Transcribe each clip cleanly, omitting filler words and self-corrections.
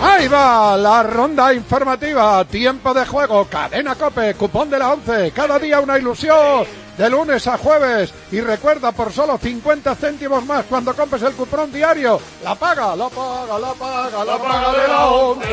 Ahí va la ronda informativa, tiempo de juego, Cadena COPE, cupón de la 11, cada día una ilusión, de lunes a jueves. Y recuerda, por solo 50 céntimos más cuando compres el cupón diario, la paga de la 11.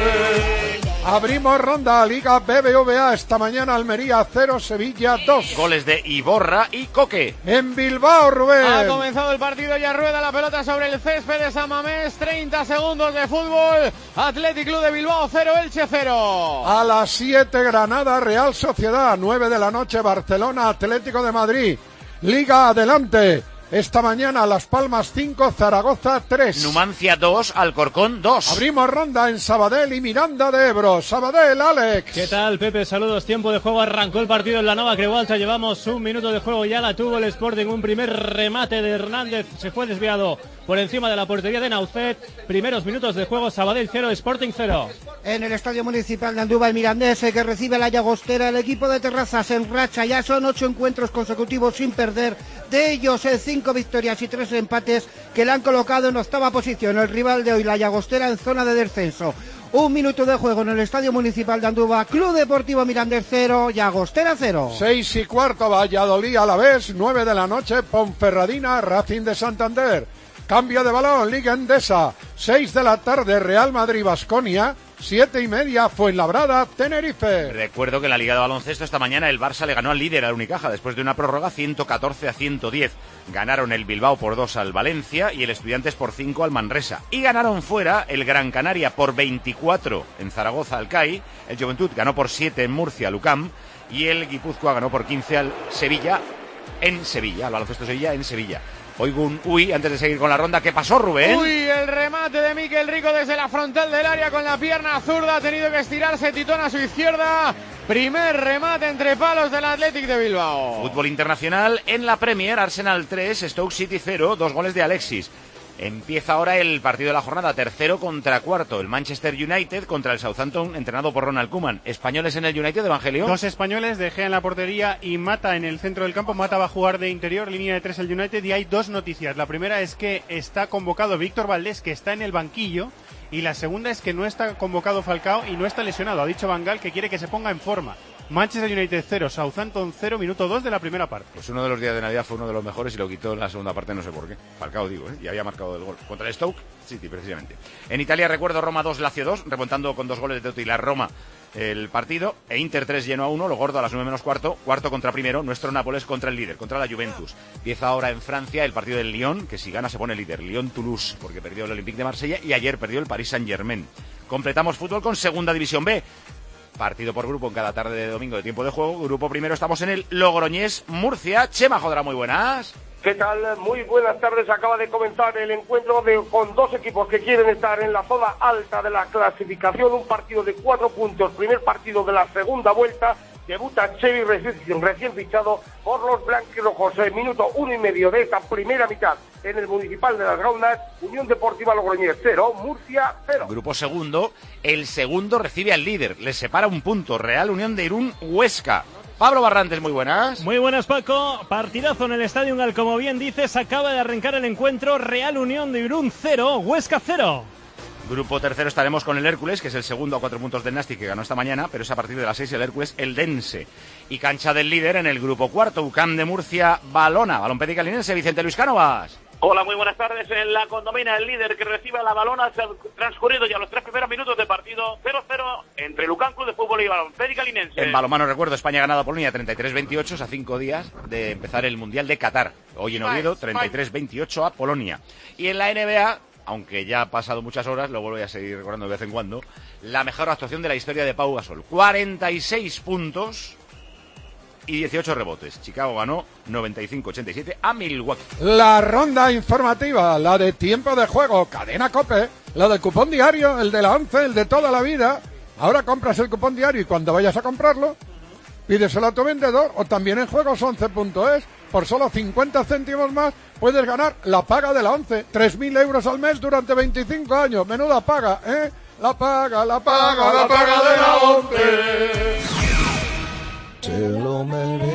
Abrimos ronda, Liga BBVA, esta mañana Almería 0, Sevilla 2. Goles de Iborra y Coque. En Bilbao, Rubén. Ha comenzado el partido, ya rueda la pelota sobre el césped de San Mamés, 30 segundos de fútbol. Athletic Club de Bilbao 0, Elche 0. A las 7, Granada, Real Sociedad, 9 de la noche, Barcelona, Atlético de Madrid. Liga adelante. Esta mañana Las Palmas 5, Zaragoza 3. Numancia 2, Alcorcón 2. Abrimos ronda en Sabadell y Miranda de Ebro. Sabadell, Alex. ¿Qué tal, Pepe? Saludos. Tiempo de juego. Arrancó el partido en la Nova Creualta. Llevamos un minuto de juego. Ya la tuvo el Sporting. Un primer remate de Hernández. Se fue desviado por encima de la portería de Naucet. Primeros minutos de juego. Sabadell 0, Sporting 0. En el Estadio Municipal de Andúba, el Mirandés, que recibe la Llagostera. El equipo de Terrazas en racha. Ya son 8 encuentros consecutivos sin perder. De ellos, 5 victorias y 3 empates que le han colocado en octava posición. El rival de hoy, la Llagostera, en zona de descenso. Un minuto de juego en el Estadio Municipal de Andúba. Club Deportivo Mirandés 0, Llagostera 0. 6:15, Valladolid a la vez. 9 de la noche, Ponferradina, Racing de Santander. Cambio de balón, Liga Endesa. 6 de la tarde, Real Madrid, Baskonia. 7:30, Fuenlabrada, Tenerife. Recuerdo que en la Liga de Baloncesto esta mañana el Barça le ganó al líder, al Unicaja, después de una prórroga 114-110. Ganaron el Bilbao por 2 al Valencia y el Estudiantes por 5 al Manresa. Y ganaron fuera el Gran Canaria por 24 en Zaragoza al CAI. El Juventud ganó por 7 en Murcia al UCAM. Y el Guipúzcoa ganó por 15 al Sevilla en Sevilla, al Baloncesto Sevilla en Sevilla. Oigo un uy antes de seguir con la ronda. ¿Qué pasó, Rubén? Uy, el remate de Miquel Rico desde la frontal del área con la pierna zurda. Ha tenido que estirarse Titón a su izquierda. Primer remate entre palos del Athletic de Bilbao. Fútbol internacional en la Premier. Arsenal 3, Stoke City 0. 2 goles de Alexis. Empieza ahora el partido de la jornada, tercero contra cuarto. El Manchester United contra el Southampton, entrenado por Ronald Koeman. Españoles en el United, Evangelio. 2 españoles, De Gea en la portería y Mata en el centro del campo. Mata va a jugar de interior, línea de 3 el United. Y hay 2 noticias. La primera es que está convocado Víctor Valdés, que está en el banquillo. Y la segunda es que no está convocado Falcao y no está lesionado. Ha dicho Van Gaal que quiere que se ponga en forma. Manchester United 0, Southampton 0, minuto 2 de la primera parte. Pues uno de los días de Navidad fue uno de los mejores y lo quitó en la segunda parte, no sé por qué. Falcao, digo, y había marcado el gol. Contra el Stoke City, precisamente. En Italia, recuerdo, Roma 2, Lazio 2, remontando con 2 goles de Totti la Roma el partido. E Inter 3, Genoa 1, lo gordo a las 9 menos cuarto. Cuarto contra primero, nuestro Nápoles contra el líder, contra la Juventus. Empieza ahora en Francia el partido del Lyon, que si gana se pone líder. Lyon-Toulouse, porque perdió el Olympique de Marsella y ayer perdió el Paris Saint-Germain. Completamos fútbol con Segunda División B. Partido por grupo en cada tarde de domingo de tiempo de juego. Grupo primero estamos en el Logroñés Murcia. Chema Jodra, muy buenas. ¿Qué tal? Muy buenas tardes. Acaba de comenzar el encuentro con 2 equipos que quieren estar en la zona alta de la clasificación. Un partido de 4 puntos, primer partido de la segunda vuelta. Debuta Xevi recién fichado por los blanquirrojos. Minuto 1,5 de esta primera mitad en el Municipal de las Gaunas. Unión Deportiva Logroñés 0, Murcia 0. Grupo segundo, el segundo recibe al líder. Les separa un punto. Real Unión de Irún, Huesca. Pablo Barrantes, muy buenas. Muy buenas, Paco. Partidazo en el Estadio Ungal, como bien dices. Acaba de arrancar el encuentro. Real Unión de Irún 0, Huesca 0. Grupo tercero estaremos con el Hércules, que es el segundo a 4 puntos del Nastic, que ganó esta mañana, pero es a partir de las 6 el Hércules, el Dense. Y cancha del líder en el grupo cuarto, UCAM de Murcia, Balona, Balón Pedicalinense, Vicente Luis Cánovas. Hola, muy buenas tardes. En la condomina, el líder que recibe la Balona, se han transcurrido ya los 3 primeros minutos de partido. 0-0 entre Lucán Club de Fútbol y Balón Pedicalinense. En balonmano, recuerdo, España ha ganado a Polonia 33-28, a 5 días de empezar el Mundial de Qatar. Hoy en Oviedo, 33-28 a Polonia. Y en la NBA, aunque ya ha pasado muchas horas, lo vuelvo a seguir recordando de vez en cuando, la mejor actuación de la historia de Pau Gasol. 46 puntos y 18 rebotes. Chicago ganó 95-87 a Milwaukee. La ronda informativa, la de tiempo de juego, Cadena COPE, la del cupón diario, el de la 11, el de toda la vida. Ahora compras el cupón diario y cuando vayas a comprarlo, pídeselo a tu vendedor o también en juegos11.es. Por solo 50 céntimos más puedes ganar la paga de la 11. 3.000 euros al mes durante 25 años. Menuda paga, ¿eh? La paga de la 11. Se lo merece.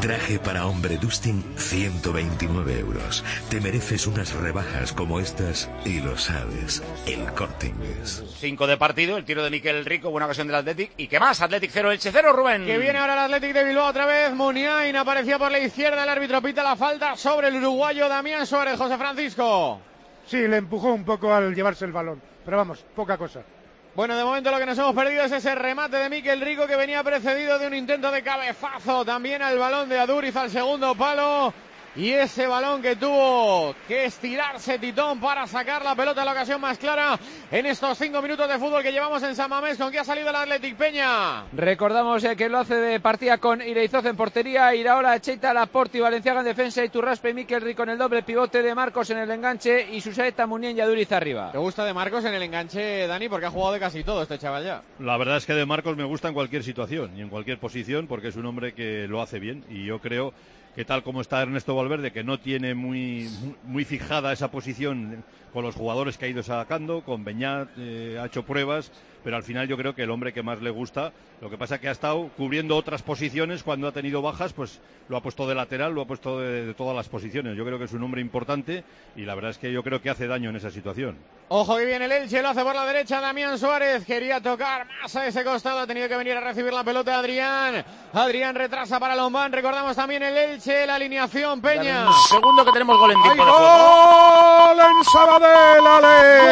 Traje para hombre Dustin, 129 euros. Te mereces unas rebajas como estas y lo sabes. El Corte Inglés. 5 de partido, el tiro de Miquel Rico, buena ocasión del Athletic. ¿Y qué más? Athletic 0, Elche 0, Rubén. Que viene ahora el Athletic de Bilbao otra vez. Muniain aparecía por la izquierda, el árbitro pita la falta sobre el uruguayo Damián Suárez. José Francisco. Sí, le empujó un poco al llevarse el balón, pero vamos, poca cosa. Bueno, de momento lo que nos hemos perdido es ese remate de Miquel Rico que venía precedido de un intento de cabezazo también al balón de Aduriz al segundo palo. Y ese balón que tuvo que estirarse Titón para sacar la pelota en la ocasión más clara en estos 5 minutos de fútbol que llevamos en San Mamés. ¿Con qué ha salido el Athletic, Peña? Recordamos que lo hace de partida con Ireizoz en portería, Iraola, Cheita, Laporte y Valenciaga en defensa, y Turraspe y Miquel Rico en el doble pivote, de Marcos en el enganche y Susaeta, Muniain y Aduriz arriba. ¿Te gusta de Marcos en el enganche, Dani? Porque ha jugado de casi todo este chaval ya. La verdad es que de Marcos me gusta en cualquier situación y en cualquier posición porque es un hombre que lo hace bien, y yo creo que tal como está Ernesto Valverde, que no tiene muy fijada esa posición con los jugadores que ha ido sacando, con Beñat ha hecho pruebas, pero al final yo creo que el hombre que más le gusta, lo que pasa es que ha estado cubriendo otras posiciones cuando ha tenido bajas, pues lo ha puesto de lateral, lo ha puesto de todas las posiciones. Yo creo que es un hombre importante y la verdad es que yo creo que hace daño en esa situación. Ojo que viene el Elche, lo hace por la derecha Damián Suárez, quería tocar más a ese costado, ha tenido que venir a recibir la pelota Adrián. Adrián retrasa para Lombán, recordamos también el Elche, la alineación, Peña. Segundo que tenemos gol en tiempo de juego. ¡Gol en Sabadell, Alex!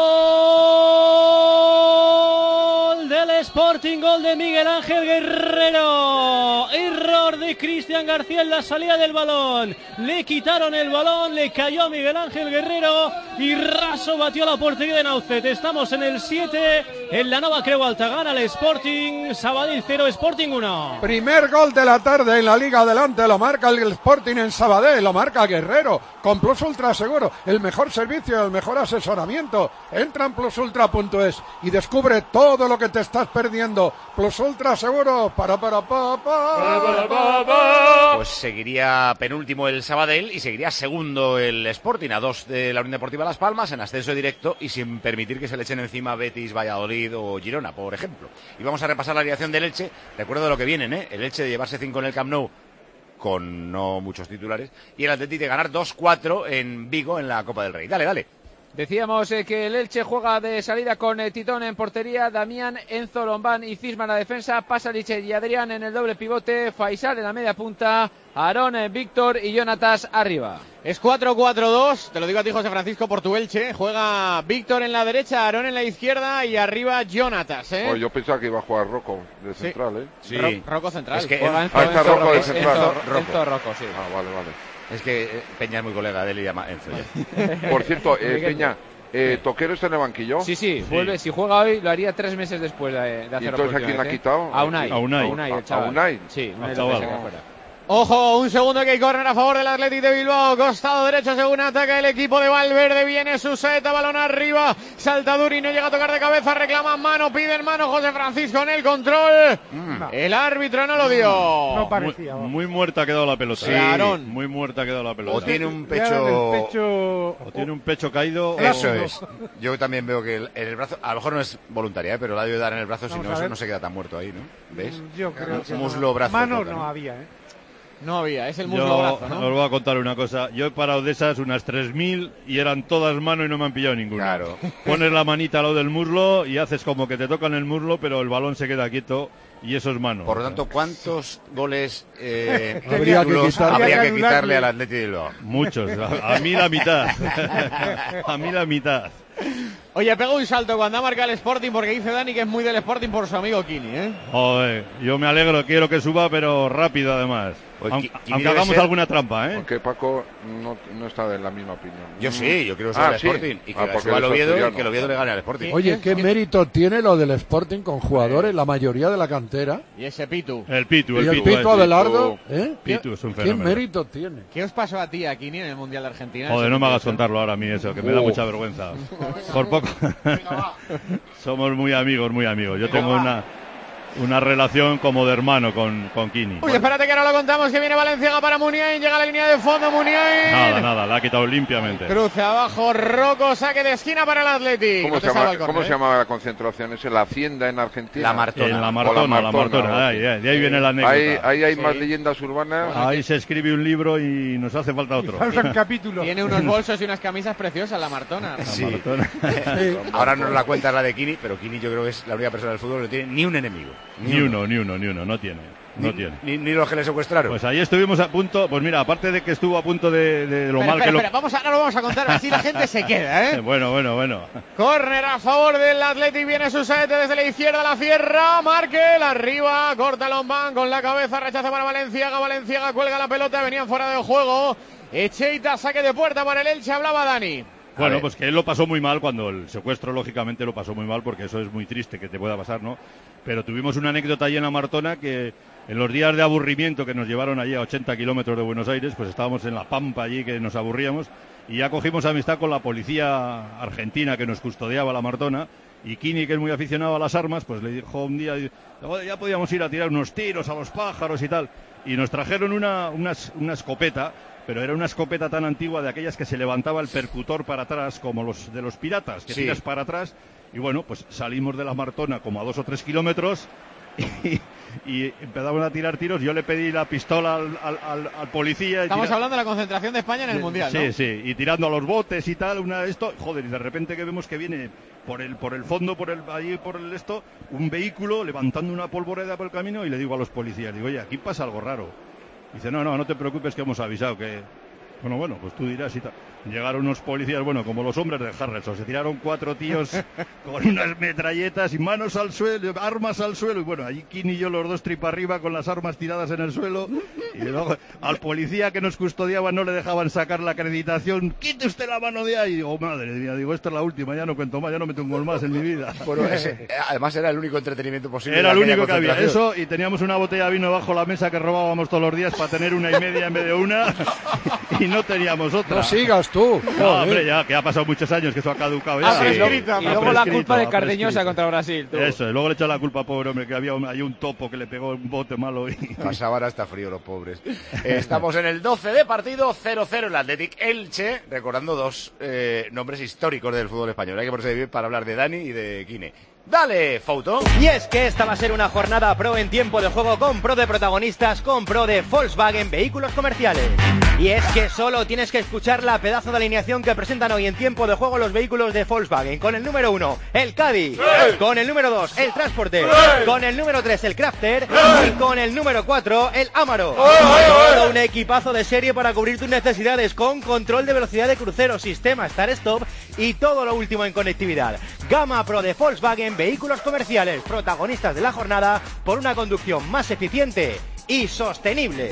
Gol del Sporting, gol de Miguel Ángel Guerrero. Error de Cristian García en la salida del balón. Le quitaron el balón, le cayó a Miguel Ángel Guerrero y raso batió la portería de Naucet. Estamos en el 7, en la Nova Creu Alta. Gana el Sporting, Sabadell 0, Sporting 1. Primer gol de la tarde en la Liga Adelante, lo marca el Sporting en Sabadell, lo marca Guerrero, con Plus Ultra Seguro, el mejor servicio, el mejor asesoramiento. Entra en plusultra.es y descubre todo lo que te estás perdiendo. Plus Ultra Seguro, Pues seguiría penúltimo el Sabadell y seguiría segundo el Sporting, a 2 de la Unión Deportiva Las Palmas, en ascenso directo y sin permitir que se le echen encima Betis, Valladolid o Girona, por ejemplo. Y vamos a repasar la alineación del Elche. Recuerdo lo que vienen, el Elche de llevarse 5 en el Camp Nou con no muchos titulares, y el Athletic de ganar 2-4 en Vigo en la Copa del Rey. Dale. Decíamos que el Elche juega de salida con Titón en portería, Damián, Enzo, Lombán y Cisma en la defensa, Pasalic y Adrián en el doble pivote, Faisal en la media punta, Aarón, Víctor y Jonatas arriba. Es 4-4-2, te lo digo a ti, José Francisco, por tu Elche. Juega Víctor en la derecha, Aarón en la izquierda y arriba Jonatas, Oh, yo pensaba que iba a jugar Rocco de central, Sí. Rocco central. Es que juega está Rocco de central. Enzo Rocco, sí. Ah, vale. Es que Peña es muy colega de él y llama Enzo ya. Por cierto, Peña, ¿Toquero está en el banquillo? Sí, vuelve. Si juega hoy, lo haría 3 meses después de hacerlo. ¿Y entonces a quién la ha quitado? A Unai, el chaval. ¿A Unai? Sí, Unai chaval. López se queda fuera. Ojo, un segundo que hay córner a favor del Athletic de Bilbao, costado derecho según ataca el equipo de Valverde, viene Susaeta, balón arriba, salta Duri, no llega a tocar de cabeza, reclaman mano, piden mano José Francisco en el control, el árbitro no lo dio. No parecía. Muy muerta ha quedado la pelota. Sí. Muy muerta ha quedado la pelota. O tiene un pecho... O tiene un pecho caído. Eso es. Yo también veo que el brazo, a lo mejor no es voluntaria, pero la ha de dar en el brazo, si no, eso no se queda tan muerto ahí, ¿no? ¿Ves? Yo creo que muslo, brazo. Mano no había, No había, es el muslo brazo, ¿no? Os voy a contar una cosa. Yo he parado de esas unas 3.000 y eran todas mano y no me han pillado ninguna. Claro. Pones la manita a lo del muslo y haces como que te tocan el muslo, pero el balón se queda quieto y eso es mano. Por lo tanto, ¿cuántos goles habría que quitarle al Athletic de Bilbao? Muchos. A mí la mitad. A mí la mitad. Oye, pega un salto cuando ha marcado el Sporting, porque dice Dani que es muy del Sporting por su amigo Kini, Joder, yo me alegro, quiero que suba, pero rápido además. Aunque hagamos alguna trampa, Porque Paco no está en la misma opinión. Yo sí, yo quiero que suba el Sporting. Y que suba el Oviedo y que el Oviedo le gane al Sporting. Oye, ¿qué mérito tiene lo del Sporting con jugadores, la mayoría de la cantera? Y ese Pitu. El Pitu Abelardo. Pitu es un fenómeno. ¿Qué mérito tiene? ¿Qué os pasó a ti, a Kini, en el Mundial de Argentina? Joder, no me hagas contarlo ahora a mí eso, que me da mucha vergüenza. Por poco. Somos muy amigos. Yo tengo una relación como de hermano con Kini. Uy, espérate que ahora lo contamos, que viene Valenciaga para Muniain, llega a la línea de fondo Muniain. Nada, la ha quitado limpiamente. Cruce abajo, Rocco, saque de esquina para el Athletic. ¿Cómo se llama la concentración? ¿Es en la Hacienda en Argentina? La Martona. En la Martona. De ahí viene la anécdota. Ahí hay más leyendas urbanas. Ahí se escribe un libro y nos hace falta otro. Faltan capítulos. Tiene unos bolsos y unas camisas preciosas, la Martona. Sí. Ahora nos la cuenta la de Kini, pero Kini yo creo que es la única persona del fútbol que no tiene ni un enemigo. Ni uno, no tiene. Ni los que le secuestraron. Pues ahí estuvimos a punto, pues mira, aparte de que estuvo a punto de lo mal que lo... ahora lo vamos a contar, así la gente se queda, ¿eh? Bueno. Córner a favor del Athletic, viene Susaete desde la izquierda, la cierra, Markel, arriba, corta Lombán con la cabeza, rechaza para Valenciaga cuelga la pelota, venían fuera de juego, Echeita, saque de puerta para el Elche, hablaba Dani. Bueno, pues que él lo pasó muy mal cuando el secuestro, lógicamente lo pasó muy mal, porque eso es muy triste que te pueda pasar, ¿no? Pero tuvimos una anécdota allí en la Martona que en los días de aburrimiento que nos llevaron allí a 80 kilómetros de Buenos Aires, pues estábamos en la pampa allí que nos aburríamos y ya cogimos amistad con la policía argentina que nos custodiaba la Martona, y Kini, que es muy aficionado a las armas, pues le dijo un día, ya podíamos ir a tirar unos tiros a los pájaros y tal, y nos trajeron una escopeta, pero era una escopeta tan antigua, de aquellas que se levantaba el percutor para atrás, como los de los piratas, que tiras para atrás, y bueno, pues salimos de la Martona como a 2 o 3 kilómetros y empezamos a tirar tiros. Yo le pedí la pistola al policía. Estamos hablando de la concentración de España en el Mundial, ¿no? Sí, y tirando a los botes y tal, joder, y de repente que vemos que viene por el fondo, un vehículo levantando una polvoreda por el camino, y le digo a los policías, oye, aquí pasa algo raro. Dice, no te preocupes, que hemos avisado que... Bueno, pues tú dirás y tal. Llegaron unos policías, como los hombres de Harrelson, se tiraron 4 tíos con unas metralletas y manos al suelo, armas al suelo, y bueno, allí Kini y yo los dos tripa arriba con las armas tiradas en el suelo, y luego al policía que nos custodiaba no le dejaban sacar la acreditación. ¡Quite usted la mano de ahí! Y digo, madre mía, esta es la última, ya no cuento más, ya no meto un gol más en mi vida. Bueno, además era el único entretenimiento posible. Era el único que había, eso, y teníamos una botella de vino bajo la mesa que robábamos todos los días para tener 1,5 en vez de 1, y no teníamos otra. No sigas tú. No, hombre, ya, que ha pasado muchos años, que eso ha caducado ya. Y luego la culpa de Cardeñosa contra Brasil. Tú. Eso, y luego le echó la culpa, pobre hombre, que había un topo que le pegó un bote malo. Pasaban hasta frío los pobres. Estamos en el 12 de partido, 0-0 el Athletic Elche, recordando 2 nombres históricos del fútbol español. Hay que ponerse bien para hablar de Dani y de Kine. ¡Dale, Fouto! Y es que esta va a ser una jornada pro en tiempo de juego, con pro de protagonistas, con pro de Volkswagen Vehículos Comerciales. Y es que solo tienes que escuchar la pedazo de alineación que presentan hoy en tiempo de juego los vehículos de Volkswagen. Con el número 1, el Caddy. Con el número 2, el Transporter. Con el número 3, el Crafter. Y con el número 4, el Amarok. Todo un equipazo de serie para cubrir tus necesidades, con control de velocidad de crucero, sistema Start-Stop y todo lo último en conectividad. Gama pro de Volkswagen Vehículos Comerciales, protagonistas de la jornada por una conducción más eficiente y sostenible.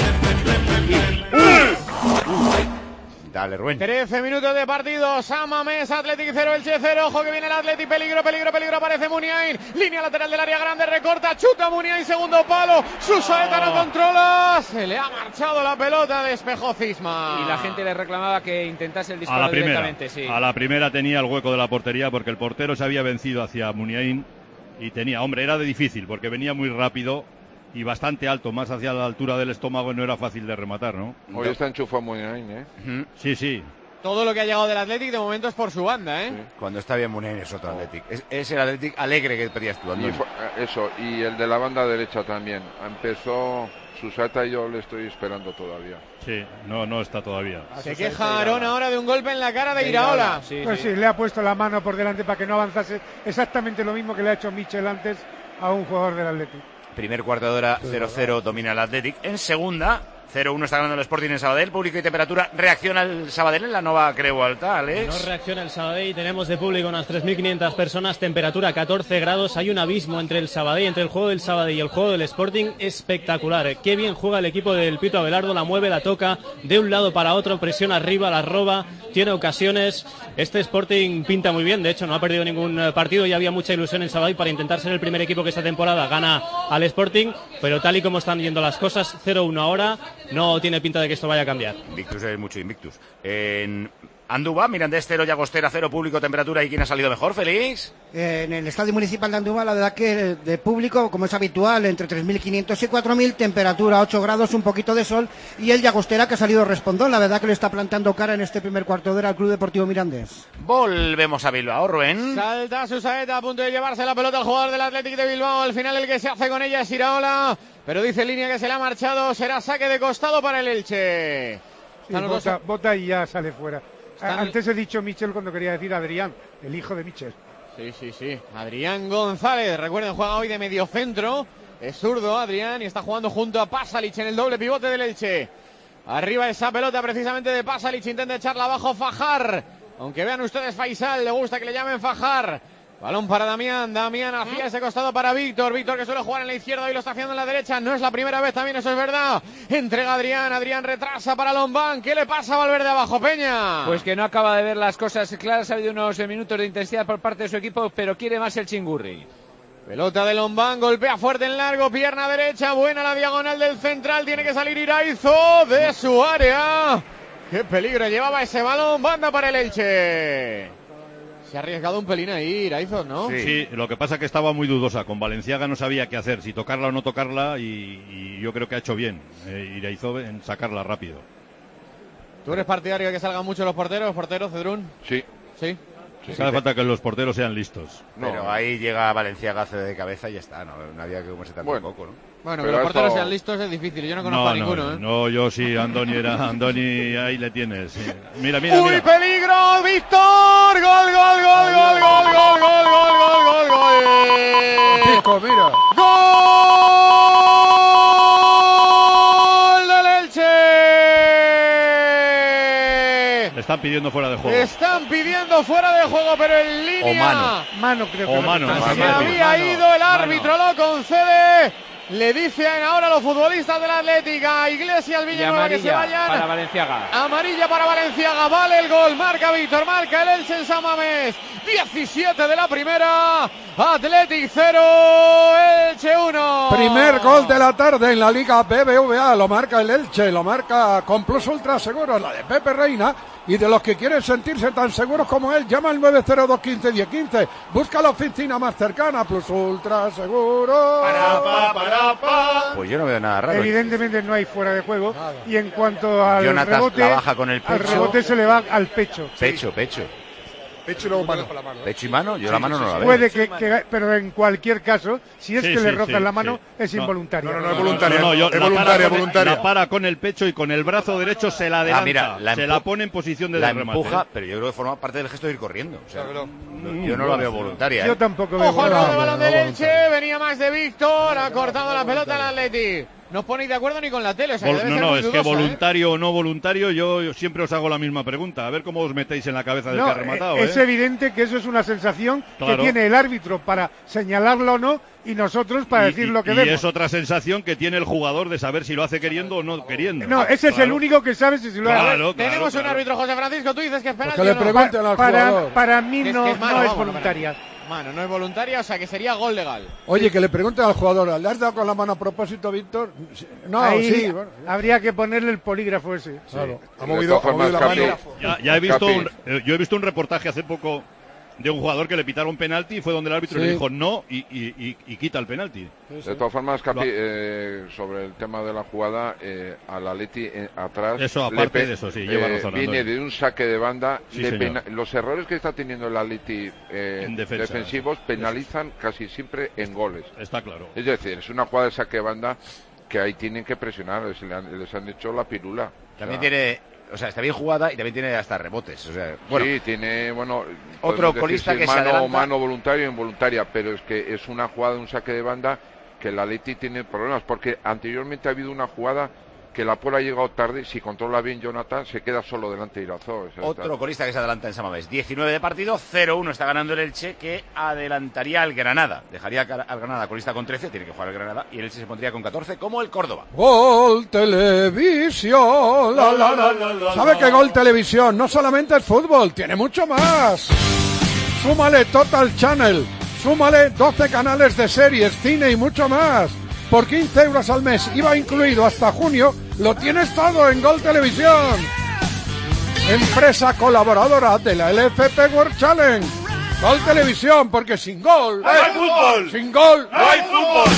Dale, Rubén. 13 minutos de partido. Samamés, Athletic 0, Elche 0. Ojo que viene el Athletic. Peligro. Aparece Muniain. Línea lateral del área grande. Recorta. Chuta Muniain. Segundo palo. Susaeta no controla. Se le ha marchado la pelota. Despejó Cisma. Y la gente le reclamaba que intentase el disparo directamente. Sí. A la primera tenía el hueco de la portería, porque el portero se había vencido hacia Muniain. Y era de difícil, porque venía muy rápido y bastante alto, más hacia la altura del estómago, no era fácil de rematar, ¿no? Hoy está enchufado Muniain, ¿eh? Sí. Todo lo que ha llegado del Athletic de momento es por su banda, ¿eh? Sí. Cuando está bien Muniain es otro Athletic. Es el Athletic alegre que pedías tú, Andoni. Y el de la banda derecha también. Empezó Susaeta y yo le estoy esperando todavía. Sí, no está todavía. Se queja Aarón ahora de un golpe en la cara de Iraola. Sí, le ha puesto la mano por delante para que no avanzase. Exactamente lo mismo que le ha hecho Michel antes a un jugador del Athletic. Primer cuarto de hora, 0-0 domina el Athletic. En segunda, 0-1 está ganando el Sporting en Sabadell. Público y temperatura. ¿Reacciona el Sabadell en la nueva Creu Alta, Alex? No reacciona el Sabadell. Tenemos de público unas 3.500 personas. Temperatura 14 grados. Hay un abismo entre el Sabadell, entre el juego del Sabadell y el juego del Sporting. Espectacular. Qué bien juega el equipo del Pito Abelardo. La mueve, la toca de un lado para otro. Presiona arriba, la roba. Tiene ocasiones. Este Sporting pinta muy bien. De hecho, no ha perdido ningún partido. Ya había mucha ilusión en Sabadell para intentar ser el primer equipo que esta temporada gana al Sporting. Pero tal y como están yendo las cosas, 0-1 ahora, no tiene pinta de que esto vaya a cambiar. Invictus es mucho Invictus. En Andúba, Mirandés 0, Llagostera 0, público, temperatura. ¿Y quién ha salido mejor, Félix? En el Estadio Municipal de Andúba, la verdad que de público, como es habitual, entre 3.500 y 4.000, temperatura 8 grados, un poquito de sol, y el Llagostera que ha salido respondón, la verdad que le está plantando cara en este primer cuarto de hora al Club Deportivo Mirandés. Volvemos a Bilbao, Rubén. Salta Susaeta, a punto de llevarse la pelota el jugador del Athletic de Bilbao, al final el que se hace con ella es Iraola, pero dice Línea que se le ha marchado, será saque de costado para el Elche. Sí, bota y ya sale fuera. Antes he dicho Michel cuando quería decir Adrián, el hijo de Michel. Sí. Adrián González, recuerden, juega hoy de mediocentro. Es zurdo Adrián y está jugando junto a Pasalic en el doble pivote del Elche. Arriba esa pelota precisamente de Pasalic, intenta echarla abajo Fajar. Aunque vean ustedes, Faisal, le gusta que le llamen Fajar. Balón para Damián hacia ese costado para Víctor que suele jugar en la izquierda y lo está haciendo en la derecha, no es la primera vez también, eso es verdad. Entrega Adrián retrasa para Lombán. ¿Qué le pasa a Valverde abajo, Peña? Pues que no acaba de ver las cosas claras, ha habido unos minutos de intensidad por parte de su equipo, pero quiere más el Chingurri. Pelota de Lombán, golpea fuerte en largo, pierna derecha, buena la diagonal del central, tiene que salir Iraizo de su área. Qué peligro llevaba ese balón, banda para el Elche. Se ha arriesgado un pelín ahí, Iraizo, ¿no? Sí, lo que pasa es que estaba muy dudosa. Con Valenciaga no sabía qué hacer, si tocarla o no tocarla, y yo creo que ha hecho bien Iraizo en sacarla rápido. ¿Tú eres partidario de que salgan mucho los porteros, Cedrún? Sí. Hace falta que los porteros sean listos. Pero ahí llega Valenciaga, hace de cabeza y ya está, no había que comerse tampoco, ¿no? Bueno, que los porteros sean listos es difícil, yo no conozco a ninguno, ¿eh? No, yo sí, Andoni ahí le tienes. Sí. Mira. ¡Uy, peligro! ¡Víctor! ¡Gol! Pico, mira. ¡Gol del Elche! Le están pidiendo fuera de juego. Están pidiendo fuera de juego, pero en línea. Mano, creo que se había ido el árbitro, lo concede. Le dicen ahora los futbolistas de la Atlética, Iglesias, Villanueva, que se vayan. Para Valenciaga. Amarilla para Valenciaga, vale el gol, marca Víctor, marca el Elche en San Mamés. 17 de la primera, Athletic 0, Elche 1. Primer gol de la tarde en la Liga BBVA, lo marca el Elche, lo marca con Plus Ultra Seguros, la de Pepe Reina. Y de los que quieren sentirse tan seguros como él, llama al 902-15-10-15. Busca la oficina más cercana, Plus Ultra Seguro. Pues yo no veo nada raro. Evidentemente no hay fuera de juego. Nada. Y en cuanto al Jonathan rebote, la baja con el pecho. Al rebote se le va al pecho. Pecho. Pecho y luego mano. Pecho y mano, yo la mano no la veo. Puede que, pero en cualquier caso, si es que le rozan la mano, es involuntario. No es voluntaria. Es voluntaria. La para con el pecho y con el brazo derecho se la adelanta. Se la pone en posición de remate. La empuja, pero yo creo que forma parte del gesto de ir corriendo. O sea, yo no la veo voluntaria. Yo tampoco veo voluntaria. Ojo al balón del Elche, venía más de Víctor, ha cortado la pelota al Atleti. No os ponéis de acuerdo ni con la tele. O sea, es que voluntario o no voluntario, yo siempre os hago la misma pregunta. A ver cómo os metéis en la cabeza del que ha rematado. Es evidente que eso es una sensación que tiene el árbitro para señalarlo o no y nosotros para decir lo que vemos. Y es otra sensación que tiene el jugador de saber si lo hace queriendo o no queriendo. No, ese es el único que sabe si lo hace. Tenemos un árbitro, José Francisco, tú dices que es penalti. Que le pregunten al jugador. Para mí no es voluntaria. Mano, no es voluntaria, o sea que sería gol legal. Oye, que le pregunten al jugador, ¿le has dado con la mano a propósito, Víctor? No, ahí sí. Bueno. Habría que ponerle el polígrafo ese. Claro. Ha movido la mano. Ya he visto yo he visto un reportaje hace poco de un jugador que le pitaron penalti y fue donde el árbitro le dijo no y quita el penalti. De todas formas, Capi, sobre el tema de la jugada, al Atleti atrás eso, aparte de eso, sí, lleva razón, viene de un saque de banda. Sí, los errores que está teniendo el Atleti defensivos penalizan casi siempre en goles. Está claro. Es decir, es una jugada de saque de banda que ahí tienen que presionar, les han hecho la pirula. También tiene... O sea, está bien jugada y también tiene hasta rebotes. O sea, bueno, sí, tiene, otro colista que se adelanta. Mano voluntaria o involuntaria, pero es que es una jugada de un saque de banda que el Atleti tiene problemas, porque anteriormente ha habido una jugada que la Pola ha llegado tarde, si controla bien Jonathan, se queda solo delante de Irazó. Otro colista que se adelanta en San Mamés. 19 de partido, 0-1 está ganando el Elche, que adelantaría al Granada. Dejaría al Granada colista con 13, tiene que jugar el Granada, y el Elche se pondría con 14, como el Córdoba. Gol Televisión. ¿Sabe qué Gol Televisión? No solamente es fútbol, tiene mucho más. Súmale Total Channel, súmale 12 canales de series, cine y mucho más. Por 15 euros al mes, IVA incluido hasta junio, lo tienes todo en Gol Televisión. empresa colaboradora de la LFP World Challenge. Gol Televisión, porque sin gol no hay fútbol. Sin gol no hay fútbol.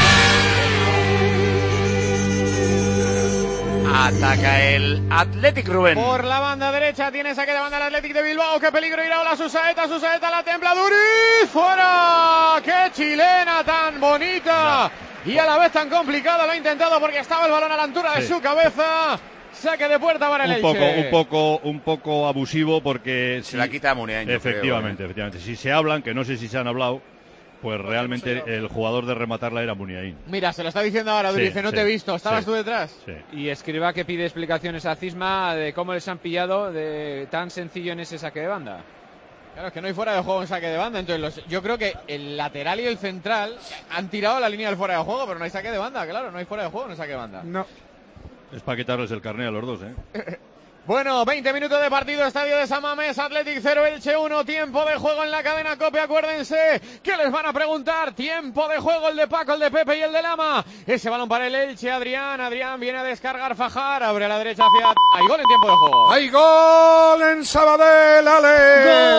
Ataca el Athletic, Rubén. Por la banda derecha tiene saque de banda el Athletic de Bilbao. ¡Qué peligro! Iraola, Susaeta la templa, Duriz, ¡fuera! ¡Qué chilena tan bonita! Y a la vez tan complicada, lo ha intentado porque estaba el balón a la altura de su cabeza. Saque de puerta para el Elche. Un poco abusivo porque... Se la quita a Muniain. Efectivamente. Si se hablan, que no sé si se han hablado, pues realmente el jugador de rematarla era Muniain. Mira, se lo está diciendo ahora, Duri, dice, no te he visto, ¿estabas tú detrás? Sí. Y Escribá que pide explicaciones a Cisma de cómo les han pillado de tan sencillo en ese saque de banda. Claro, es que no hay fuera de juego en saque de banda, entonces yo creo que el lateral y el central han tirado la línea del fuera de juego, pero no hay saque de banda, claro, no hay fuera de juego en el saque de banda. No. Es para quitarles el carné a los dos, Bueno, 20 minutos de partido, estadio de San Mamés, Athletic 0, Elche 1, tiempo de juego en la cadena COPE, acuérdense que les van a preguntar, tiempo de juego, el de Paco, el de Pepe y el de Lama, ese balón para el Elche, Adrián viene a descargar Fajar, abre a la derecha hacia... Hay gol en tiempo de juego. Hay gol en Sabadell, Alex.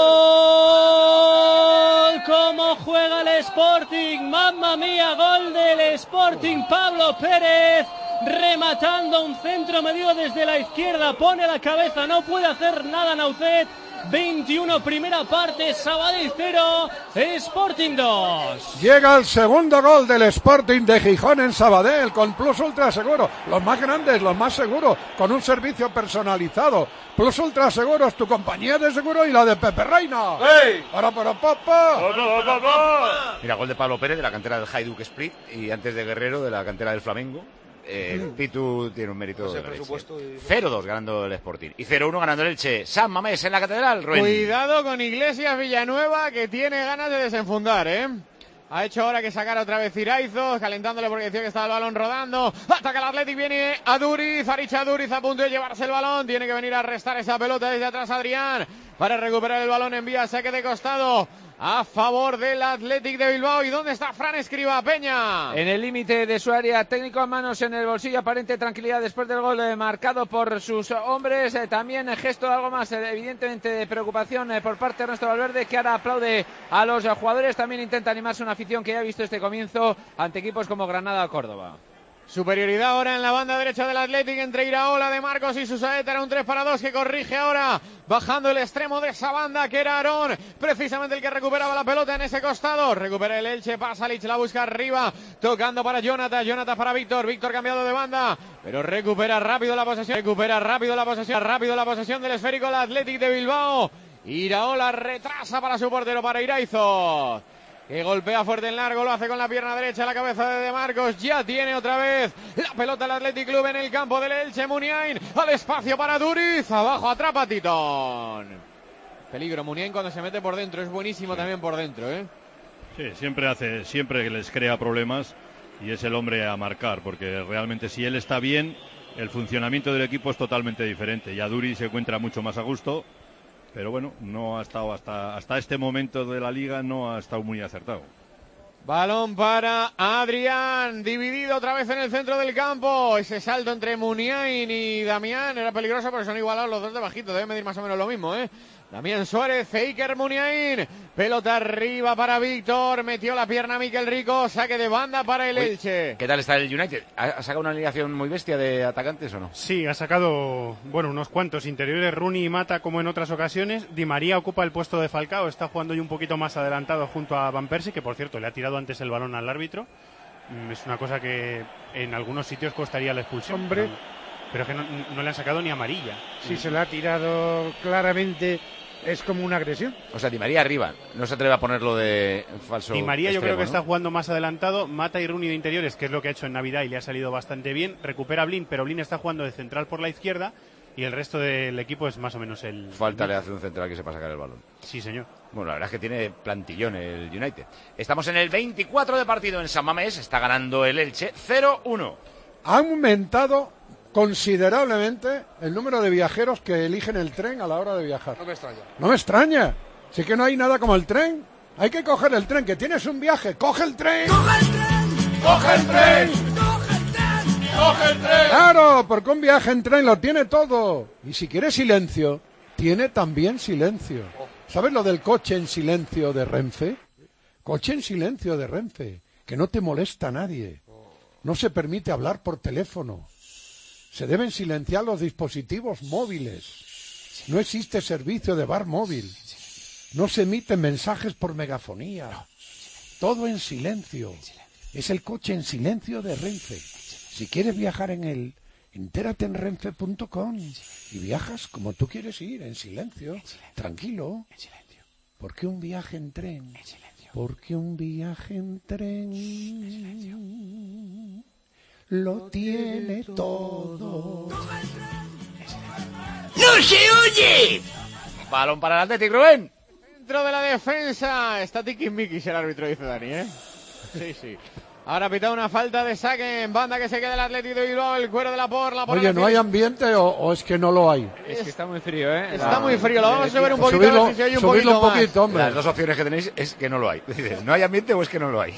¡Gol! ¿Cómo juega el Sporting? ¡Mamma mía! Gol del Sporting, Pablo Pérez. Rematando un centro medido desde la izquierda, pone la cabeza, no puede hacer nada Naucet. 21 primera parte, Sabadell 0, Sporting 2. Llega el segundo gol del Sporting de Gijón en Sabadell con Plus Ultra Seguro, los más grandes, los más seguros, con un servicio personalizado. Plus Ultra Seguros, tu compañía de seguro y la de Pepe Reina. ¡Ey! ¡Para, papá! Mira, gol de Pablo Pérez de la cantera del Hajduk Split y antes de Guerrero de la cantera del Flamengo. Pitu tiene un mérito de 0-2 ganando el Sporting y 0-1 ganando el Elche. San Mamés en la catedral, Rubén. Cuidado con Iglesias Villanueva, que tiene ganas de desenfundar, Ha hecho ahora que sacar otra vez Iraizo, calentándole porque decía que estaba el balón rodando. Ataca el Athletic, viene a Duriz, Aricha Duriz a punto de llevarse el balón. Tiene que venir a restar esa pelota desde atrás Adrián para recuperar el balón. Envía saque de costado a favor del Athletic de Bilbao. ¿Y dónde está Fran Escribá, Peña? En el límite de su área, técnico a manos en el bolsillo, aparente tranquilidad después del gol marcado por sus hombres. También gesto de algo más, evidentemente de preocupación por parte de Ernesto Valverde, que ahora aplaude a los jugadores. También intenta animarse una afición que ya ha visto este comienzo ante equipos como Granada o Córdoba. Superioridad ahora en la banda derecha del Athletic entre Iraola, De Marcos y Susaeta. Era un 3-2 que corrige ahora, bajando el extremo de esa banda que era Aarón, precisamente el que recuperaba la pelota en ese costado. Recupera el Elche, Pasalic la busca arriba, tocando para Jonathan para Víctor cambiado de banda, pero recupera rápido la posesión, rápido la posesión del esférico del Athletic de Bilbao. Iraola retrasa para su portero, para Iraizo, que golpea fuerte en largo, lo hace con la pierna derecha, la cabeza de Marcos, ya tiene otra vez la pelota el Athletic Club en el campo del Elche. Muniain al espacio para Duriz, abajo atrapa Titón. Peligro Muniain cuando se mete por dentro, es buenísimo también por dentro, Sí, siempre les crea problemas y es el hombre a marcar, porque realmente si él está bien, el funcionamiento del equipo es totalmente diferente. Ya Duriz se encuentra mucho más a gusto. Pero bueno, no ha estado hasta este momento de la liga, no ha estado muy acertado. Balón para Adrián, dividido otra vez en el centro del campo. Ese salto entre Muniain y Damián era peligroso porque son igualados los dos de bajito, deben medir más o menos lo mismo, Damián Suárez, Faker Muniain, pelota arriba para Víctor, metió la pierna Mikel Rico, saque de banda para el Elche. ¿Qué tal está el United? ¿Ha sacado una alineación muy bestia de atacantes o no? Sí, ha sacado, unos cuantos interiores, Rooney y Mata como en otras ocasiones. Di María ocupa el puesto de Falcao, está jugando ya un poquito más adelantado junto a Van Persie, que por cierto le ha tirado antes el balón al árbitro. Es una cosa que en algunos sitios costaría la expulsión. Hombre. Pero que no le han sacado ni amarilla. Si se la ha tirado claramente, es como una agresión. O sea, Di María arriba, no se atreve a ponerlo de falso. Di María extremo, yo creo que ¿no? está jugando más adelantado. Mata y Rooney de interiores, que es lo que ha hecho en Navidad y le ha salido bastante bien. Recupera Blin, pero Blin está jugando de central por la izquierda y el resto del equipo es más o menos el... Falta le hace un central que sepa sacar el balón. Sí, señor. Bueno, la verdad es que tiene plantillón el United. Estamos en el 24 de partido en San Mamés, está ganando el Elche 0-1. Ha aumentado considerablemente el número de viajeros que eligen el tren a la hora de viajar. No me extraña. Sí que no hay nada como el tren. Hay que coger el tren, que tienes un viaje. ¡Coge el tren! ¡Coge el tren! ¡Coge el tren! ¡Coge el tren! Claro, porque un viaje en tren lo tiene todo. Y si quiere silencio, tiene también silencio. ¿Sabes lo del coche en silencio de Renfe? Coche en silencio de Renfe, que no te molesta a nadie. No se permite hablar por teléfono. Se deben silenciar los dispositivos móviles. No existe servicio de bar móvil. No se emiten mensajes por megafonía. Todo en silencio. Es el coche en silencio de Renfe. Si quieres viajar en él, entérate en renfe.com y viajas como tú quieres ir, en silencio, tranquilo. ¿Por qué un viaje en tren? Porque un viaje en tren lo tiene todo. ¡No se oye! Balón para el Athletic, Rubén. Dentro de la defensa está tiquismiquis el árbitro, dice Dani, ¿eh? Sí. Ahora ha pitado una falta de saque en banda que se queda el Athletic de Bilbao, el cuero de la porla. Oye, ¿no hay ambiente o es que no lo hay? Es que está muy frío, ¿eh? Está muy frío, lo vamos a subir un poquito, a ver si se oye un poquito más. Hombre. Las dos opciones que tenéis es que no lo hay. Dices, ¿no hay ambiente o es que no lo hay?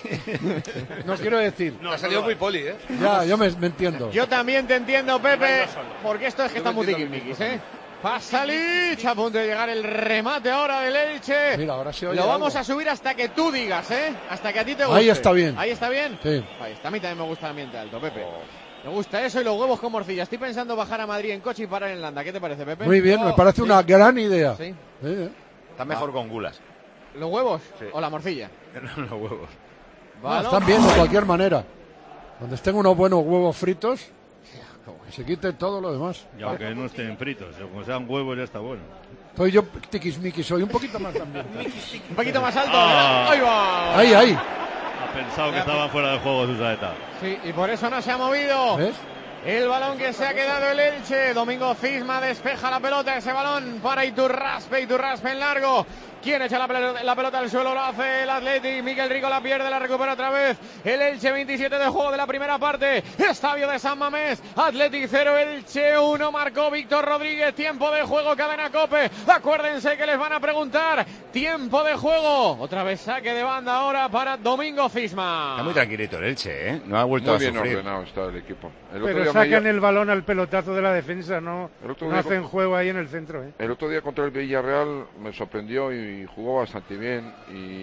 No quiero decir. No, ha salido muy poli, ¿eh? Ya, yo me entiendo. Yo también te entiendo, Pepe, porque esto es que está muy tiquismiquis, ¿eh? Pasalic, a punto de llegar el remate ahora del Elche. Mira, ahora se oye Lo vamos algo. a subir hasta que tú digas, ¿eh? Hasta que a ti te guste. Ahí está bien. ¿Ahí está bien? Sí. Ahí está, a mí también me gusta el ambiente alto, Pepe. Me gusta eso y los huevos con morcilla. Estoy pensando bajar a Madrid en coche y parar en Landa. ¿Qué te parece, Pepe? Muy bien, me parece una gran idea. Sí. Está mejor con gulas. ¿Los huevos? Sí. ¿O la morcilla? Los huevos. Están bien de cualquier manera. Donde estén unos buenos huevos fritos, que se quite todo lo demás. Y aunque no estén fritos, como sean huevos ya está bueno. Soy yo tiquismiquis, soy un poquito más también. Un poquito más alto. Ah. ¡Ahí va! Ahí. Ha pensado que estaba fuera de juego Susaeta. Sí, y por eso no se ha movido. ¿Ves? El balón que se ha quedado el Elche. Domingo Cisma despeja la pelota. Ese balón para Iturraspe en largo. ¿Quién echa la pelota al suelo? Lo hace el Athletic. Miguel Rico la pierde, la recupera otra vez. El Elche, 27 de juego de la primera parte. Estadio de San Mamés. Athletic 0, Elche 1. Marcó Víctor Rodríguez. Tiempo de juego, cadena COPE. Acuérdense que les van a preguntar. Tiempo de juego. Otra vez saque de banda ahora para Domingo Cisma. Está muy tranquilito el Elche, ¿eh? No ha vuelto Muy a bien sufrir. ordenado está el equipo. Pero sacan el balón al pelotazo de la defensa, no hacen juego ahí en el centro. El otro día contra el Villarreal me sorprendió y jugó bastante bien.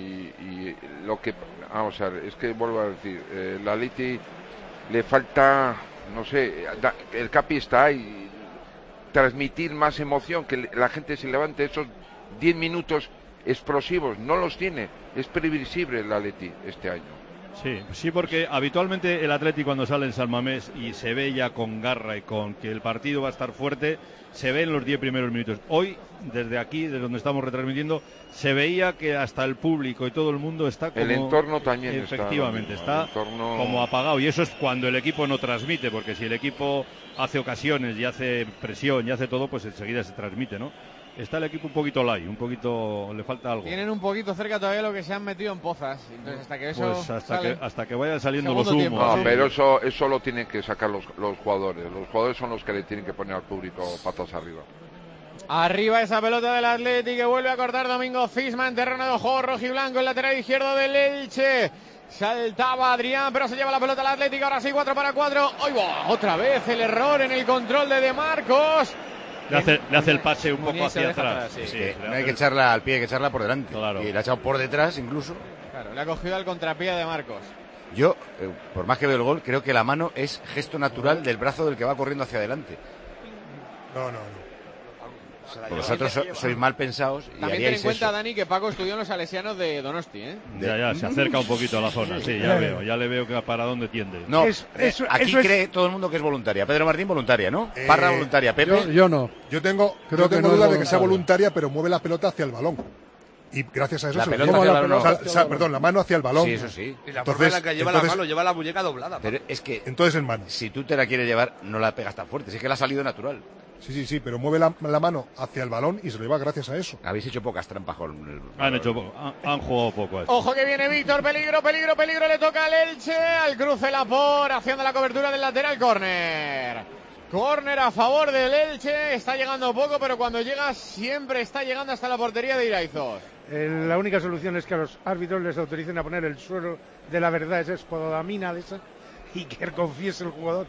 Y lo que, vamos a ver, es que vuelvo a decir, la Leti le falta, no sé, el Capi está ahí, transmitir más emoción, que la gente se levante esos 10 minutos explosivos, no los tiene, es previsible la Leti este año. Sí, porque habitualmente el Atleti cuando sale en San Mamés y se ve ya con garra y con que el partido va a estar fuerte, se ve en los 10 primeros minutos. Hoy, desde aquí, desde donde estamos retransmitiendo, se veía que hasta el público y todo el mundo está como... El entorno también efectivamente, está entorno... como apagado. Y eso es cuando el equipo no transmite, porque si el equipo hace ocasiones y hace presión y hace todo, pues enseguida se transmite, ¿no? Está el equipo un poquito light, un poquito le falta algo. Tienen un poquito cerca todavía lo que se han metido en pozas. Entonces hasta que eso pues hasta que vayan saliendo los humos. No, pero eso lo tienen que sacar los jugadores. Los jugadores son los que le tienen que poner al público patas arriba. Arriba esa pelota del Athletic que vuelve a cortar Domingo Cisma en terreno de juego rojiblanco, el lateral izquierdo del Elche. Saltaba Adrián, pero se lleva la pelota al Athletic. Ahora sí, 4 para 4. ¡Ay, va! Otra vez el error en el control de Marcos. Le hace el pase un poco hacia atrás. No hay que echarla al pie, hay que echarla por delante. Claro. Y la ha echado por detrás incluso. Claro, le ha cogido al contrapié de Marcos. Yo, por más que veo el gol, creo que la mano es gesto natural del brazo del que va corriendo hacia adelante. No. Vosotros sois mal pensados y también ten en haríais cuenta, eso. Dani, que Paco estudió en los salesianos de Donosti, ¿eh? Ya, se acerca un poquito a la zona, sí, ya le veo que para dónde tiende. No, aquí cree todo el mundo que es voluntaria. Pedro Martín voluntaria, ¿no? Parra voluntaria, Pepe. Yo no. Yo tengo Creo que no duda es de que sea voluntaria. voluntaria, pero mueve la pelota hacia el balón. Y gracias a eso La se pelota lo hacia lleva. el balón, Perdón, la mano hacia el balón. Sí, eso sí. Y la forma en la que lleva la mano, lleva la muñeca doblada. Pero es que Entonces en mano. si tú te la quieres llevar, no la pegas tan fuerte. Si es que la ha salido natural. Sí, pero mueve la mano hacia el balón y se lo lleva gracias a eso. Habéis hecho pocas trampas con el... Han jugado poco a esto. Ojo que viene Víctor, peligro, le toca al Elche, al cruce Lapor, haciendo la cobertura del lateral, córner. Córner a favor del Elche, está llegando poco, pero cuando llega siempre está llegando hasta la portería de Iraizos. La única solución es que a los árbitros les autoricen a poner el suelo de la verdad, esa escuadamina de esa, y que confiese el jugador,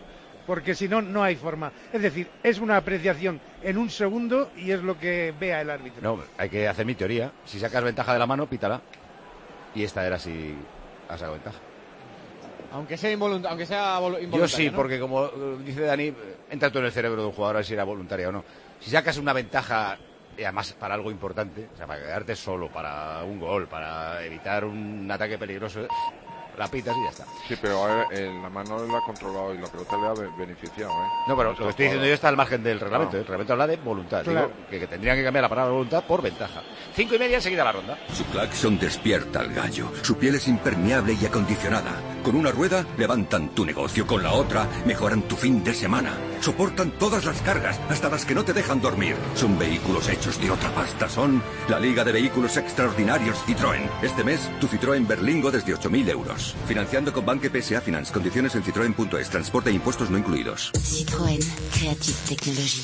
porque si no, no hay forma. Es decir, es una apreciación en un segundo y es lo que vea el árbitro. No, hay que hacer mi teoría. Si sacas ventaja de la mano, pítala. Y esta era si has sacado ventaja. Aunque sea involuntaria. Yo sí, ¿no? porque como dice Dani, entra todo en el cerebro de un jugador a ver si era voluntaria o no. Si sacas una ventaja, y además para algo importante, o sea, para quedarte solo, para un gol, para evitar un ataque peligroso, la pitas y ya está. Sí, pero la mano la ha controlado y la pelota le ha beneficiado, ¿eh? No, pero lo que estoy diciendo yo está al margen del reglamento. El reglamento habla de voluntad. Claro. Digo, que tendrían que cambiar la palabra voluntad por ventaja. 5:30, enseguida la ronda. Su claxon despierta al gallo. Su piel es impermeable y acondicionada. Con una rueda levantan tu negocio, con la otra mejoran tu fin de semana. Soportan todas las cargas, hasta las que no te dejan dormir. Son vehículos hechos de otra pasta. Son la Liga de Vehículos Extraordinarios Citroën. Este mes, tu Citroën Berlingo desde 8.000 euros. Financiando con Banque PSA Finance. Condiciones en citroen.es. Transporte e impuestos no incluidos. Citroën. Creative Technology.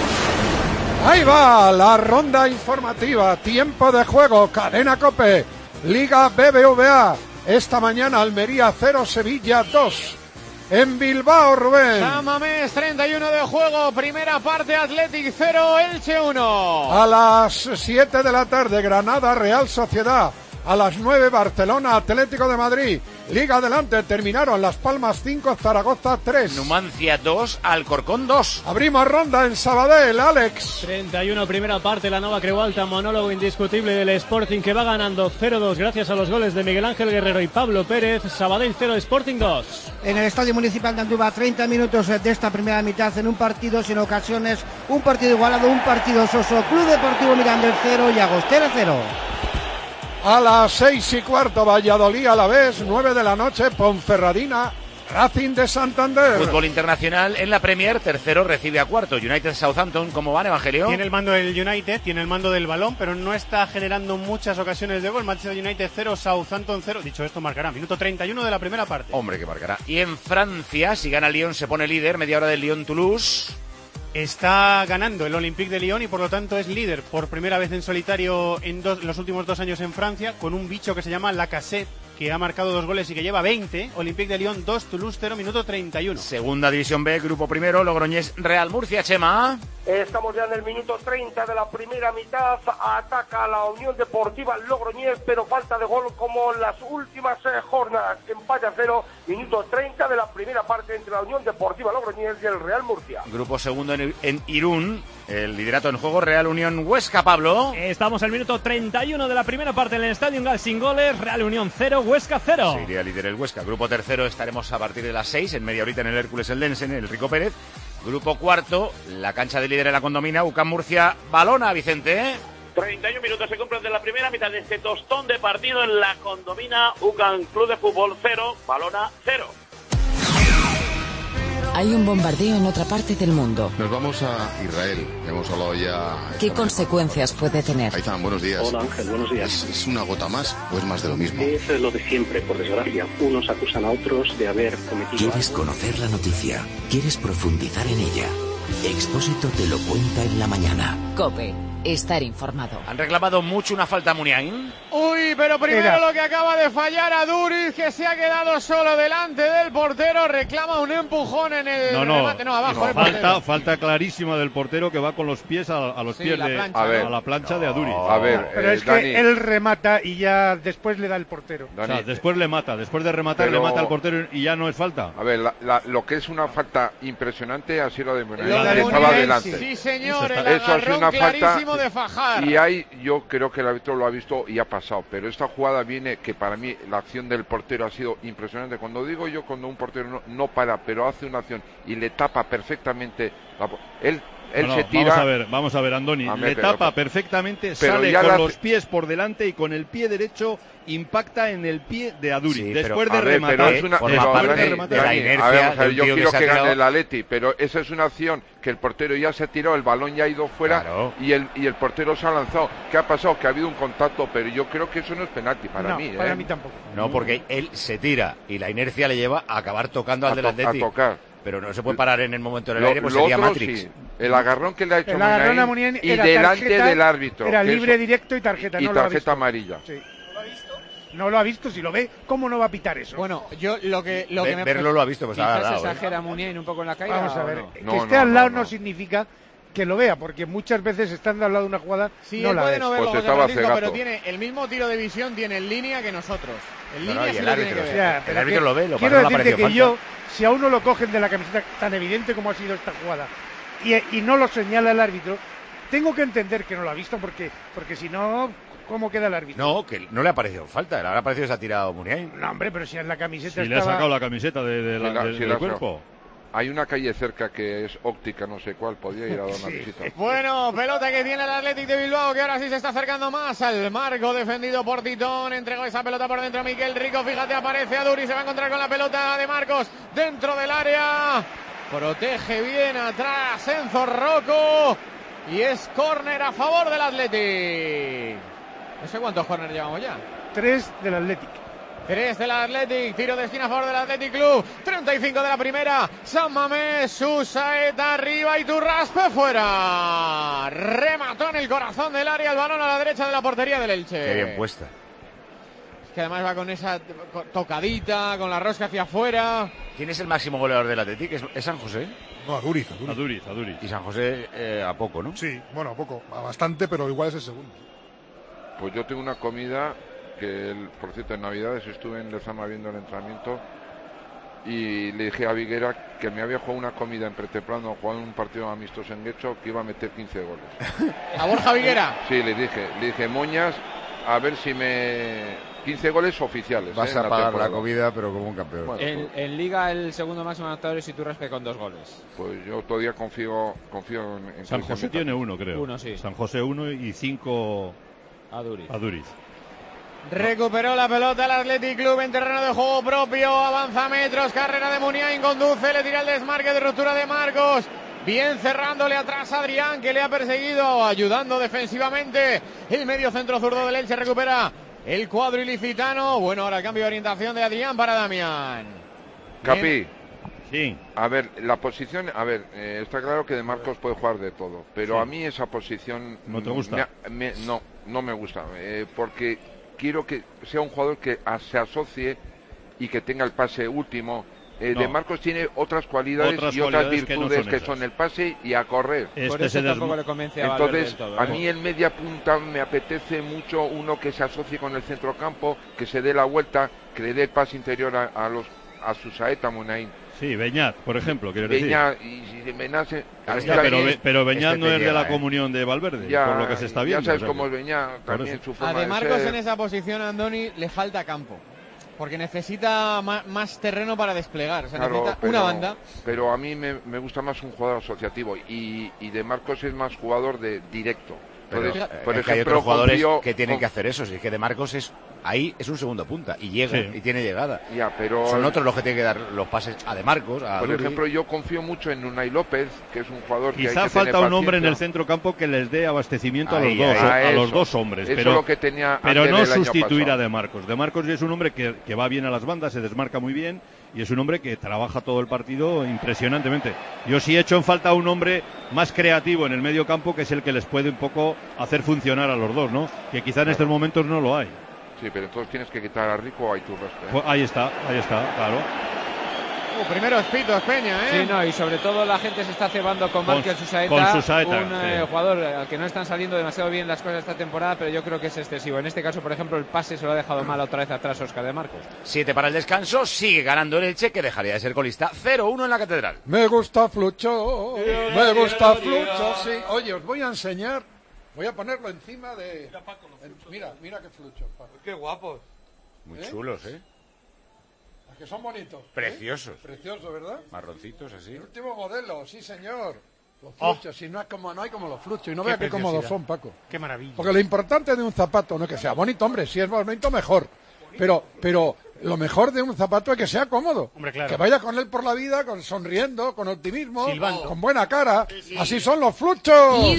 Ahí va la ronda informativa. Tiempo de juego. Cadena COPE. Liga BBVA. Esta mañana Almería 0, Sevilla 2. En Bilbao, Rubén. San Mamés, 31 de juego. Primera parte, Athletic 0, Elche 1. A las 7 de la tarde, Granada, Real Sociedad. A las 9, Barcelona, Atlético de Madrid. Liga adelante, terminaron Las Palmas 5, Zaragoza 3. Numancia 2, Alcorcón 2. Abrimos ronda en Sabadell, Alex. 31, primera parte, la Nova Creu Alta, monólogo indiscutible del Sporting que va ganando 0-2 gracias a los goles de Miguel Ángel Guerrero y Pablo Pérez. Sabadell 0, Sporting 2. En el Estadio Municipal de Andúba, 30 minutos de esta primera mitad en un partido sin ocasiones, un partido igualado, un partido soso. Club Deportivo Mirandés 0 y Agostera 0. A las 6:15, Valladolid a la vez, 9 de la noche, Ponferradina, Racing de Santander. Fútbol internacional en la Premier, tercero recibe a cuarto. United Southampton, ¿cómo van, Evangelio? Tiene el mando del United, tiene el mando del balón, pero no está generando muchas ocasiones de gol. Manchester United 0, Southampton 0. Dicho esto, marcará minuto 31 de la primera parte. Hombre, que marcará. Y en Francia, si gana Lyon, se pone líder, media hora del Lyon-Toulouse. Está ganando el Olympique de Lyon y por lo tanto es líder por primera vez en solitario en los últimos 2 años en Francia, con un bicho que se llama Lacazette, que ha marcado 2 goles y que lleva 20. Olympique de Lyon 2, Toulouse 0, minuto 31. Segunda división B, grupo primero, Logroñés, Real Murcia, Chema. Estamos ya en el minuto 30 de la primera mitad. Ataca la Unión Deportiva Logroñés, pero falta de gol como en las últimas jornadas. Empate a 0, minuto 30 de la primera parte entre la Unión Deportiva Logroñés y el Real Murcia. Grupo segundo en Irún, el liderato en juego, Real Unión Huesca, Pablo. Estamos al minuto 31 de la primera parte en el Estadio Gal sin goles, Real Unión 0, Huesca 0. Sería líder el Huesca. Grupo tercero estaremos a partir de las 6, en media horita en el Hércules Eldense, en el Rico Pérez. Grupo cuarto, la cancha de líder en la Condomina, UCAM Murcia, Balona, Vicente. 31 minutos se cumplen de la primera mitad de este tostón de partido en la Condomina. UCAM Club de Fútbol 0, Balona 0. Hay un bombardeo en otra parte del mundo. Nos vamos a Israel. Hemos hablado ya. ¿Qué consecuencias puede tener? Aizan, buenos días. Hola Ángel, buenos días. ¿Es una gota más o es más de lo mismo? Es lo de siempre, por desgracia. Unos acusan a otros de haber cometido... ¿Quieres conocer la noticia? ¿Quieres profundizar en ella? Expósito te lo cuenta en la mañana. COPE. Estar informado. Han reclamado mucho una falta a Muniain. Uy, pero primero lo que acaba de fallar a Duriz, que se ha quedado solo delante del portero. Reclama un empujón en el remate. No, abajo. Falta clarísima del portero que va con los pies a los pies a la plancha de Aduriz. A ver, pero es Dani, que él remata y ya después le da el portero. Dani, o sea, después le mata, después de rematar le mata al portero y ya no es falta. A ver, lo que es una falta impresionante ha sido de Muniain, Lo de que estaba delante. Sí, señor, el Eso ha sido una clarísimo falta de Fajar. Y ahí yo creo que el árbitro lo ha visto y ha pasado, pero esta jugada viene que para mí la acción del portero ha sido impresionante. Cuando digo yo, cuando un portero no para, pero hace una acción y le tapa perfectamente, él se tira. Vamos a ver, Andoni, le tapa perfectamente, pero sale con los pies por delante y con el pie derecho impacta en el pie de Aduriz. Sí, después pero, de rematar. Pero es una, yo quiero que gane el Atleti, pero esa es una acción que el portero ya se ha tirado, el balón ya ha ido fuera, claro, y el portero se ha lanzado. ¿Qué ha pasado? Que ha habido un contacto, pero yo creo que eso no es penalti para mí. Para mí tampoco. No, porque él se tira y la inercia le lleva a acabar tocando al del Atleti. A tocar. Pero no se puede parar en el momento del aire, pues sería Matrix. Sí. El agarrón que le ha hecho Muniain y delante del árbitro. Era libre, directo y tarjeta. Y no tarjeta amarilla. Sí. No lo ha visto, si lo ve, ¿cómo no va a pitar eso? Bueno, yo lo que me verlo lo ha visto, pues ha quizás dado, exagera Muniain un poco en la caída. Vamos a ver, no? que esté al lado no significa que lo vea, porque muchas veces estando al lado de una jugada sí, no él la puede ves. no verlo, Pues José Francisco, pero tiene el mismo tiro de visión, tiene en línea que nosotros. En línea y sí el lo árbitro, tiene que ver. Ya, el árbitro lo ve, lo quiero para, no le decirte ha que parecido yo, si a uno lo cogen de la camiseta tan evidente como ha sido esta jugada y no lo señala el árbitro, tengo que entender que no lo ha visto, porque si no, ¿cómo queda el árbitro? No, que no le ha parecido falta, le ha parecido que se ha tirado Muniain. No, hombre, pero si en la camiseta Si le ha sacado la camiseta del cuerpo. Hay una calle cerca que es óptica, no sé cuál, podría ir a dar una visita. Bueno, pelota que tiene el Athletic de Bilbao, que ahora sí se está acercando más al marco, defendido por Titón, entregó esa pelota por dentro Miquel Rico, fíjate, aparece Aduri, se va a encontrar con la pelota de Marcos dentro del área, protege bien atrás Enzo Rocco, y es córner a favor del Athletic. No sé cuántos córner llevamos ya. 3 del Athletic. 3 del Athletic, tiro de esquina a favor del Athletic Club, 35 de la primera, San Mamés, Susaeta arriba y Turraspe fuera, remató en el corazón del área el balón a la derecha de la portería del Elche. Qué bien puesta. Es que además va con esa tocadita, con la rosca hacia afuera. ¿Quién es el máximo goleador del Athletic? ¿Es San José? No, Aduriz. Y San José a poco, ¿no? Sí, bueno, a poco, a bastante, pero igual es el segundo. Pues yo tengo una comida que, por cierto, en Navidades estuve en Lezama viendo el entrenamiento y le dije a Viguera que me había jugado una comida en pretemprano, jugando un partido amistoso en Guecho, que iba a meter 15 goles. ¿A Borja Viguera? Sí, le dije, Moñas, a ver si me... 15 goles oficiales. Vas a pagar la comida, pero como un campeón. Bueno, en Liga el segundo máximo anotador es Iturraspe con 2 goles. Pues yo todavía confío en San José tiene 1, creo. 1, sí. San José 1 y 5 Aduriz. Recuperó la pelota el Athletic Club en terreno de juego propio, avanza metros, carrera de Muniain, conduce, le tira el desmarque de ruptura de Marcos, bien cerrándole atrás a Adrián, que le ha perseguido, ayudando defensivamente el medio centro zurdo del Elche, recupera el cuadro ilicitano. Bueno, ahora el cambio de orientación de Adrián para Damián. Capi. Sí. A ver, la posición, está claro que de Marcos puede jugar de todo, pero sí. A mí esa posición ¿No te gusta? No me gusta, porque quiero que sea un jugador que se asocie y que tenga el pase último. De Marcos tiene otras cualidades y otras virtudes que son el pase y a correr. Por eso tampoco le convence a Valverde del todo, a mí en media punta me apetece mucho uno que se asocie con el centrocampo, que se dé la vuelta, que le dé el pase interior a Susaeta, Muniain. Sí, Beñat, por ejemplo, quiero decir. Pero Beñat no es de la comunión de Valverde, por lo que se está viendo. Ya sabes cómo es Beñat, también su forma a De Marcos de ser. En esa posición, Andoni, le falta campo. Porque necesita más terreno para desplegar, o sea, claro, necesita una banda. Pero a mí me gusta más un jugador asociativo y De Marcos es más jugador de directo. Entonces, por ejemplo, hay otros jugadores que tienen que hacer eso, si es que De Marcos es un segundo punta y llega y tiene llegada. Ya, pero son otros los que tienen que dar los pases a De Marcos, a por Duri. ejemplo, yo confío mucho en Unai López, que es un jugador que hay que falta tener un hombre en el centro campo que les dé abastecimiento a los dos hombres, eso pero lo que tenía pero no del año sustituir pasado. a De Marcos. De Marcos es un hombre que va bien a las bandas, se desmarca muy bien y es un hombre que trabaja todo el partido impresionantemente. Yo sí he hecho en falta a un hombre más creativo en el medio campo, que es el que les puede un poco hacer funcionar a los dos, ¿no? Que quizá en estos momentos no lo hay. Sí, pero entonces tienes que quitar a Rico o a Iturraspe. Pues ahí está, claro. Primero es Peña, Sí, no, y sobre todo la gente se está cebando con Markel Susaeta, un jugador al que no están saliendo demasiado bien las cosas esta temporada, pero yo creo que es excesivo. En este caso, por ejemplo, el pase se lo ha dejado mal otra vez atrás Óscar de Marcos. 7 para el descanso, sigue ganando el Elche, que dejaría de ser colista. 0-1 en la Catedral. Me gusta Flucho, sí. Oye, os voy a enseñar, voy a ponerlo encima de... Mira qué Flucho. Qué guapos. Muy chulos, Que son bonitos. Preciosos. Preciosos, ¿verdad? Marroncitos así. El último modelo, sí señor. Los fluchos, si no hay como los fluchos. Y no vea qué cómodos son, Paco. Qué maravilla. Porque lo importante de un zapato no es que sea bonito, hombre, si es bonito mejor. Pero lo mejor de un zapato es que sea cómodo. Hombre, claro. Que vaya con él por la vida, sonriendo, con optimismo, silbando, con buena cara. Sí. Así son los fluchos.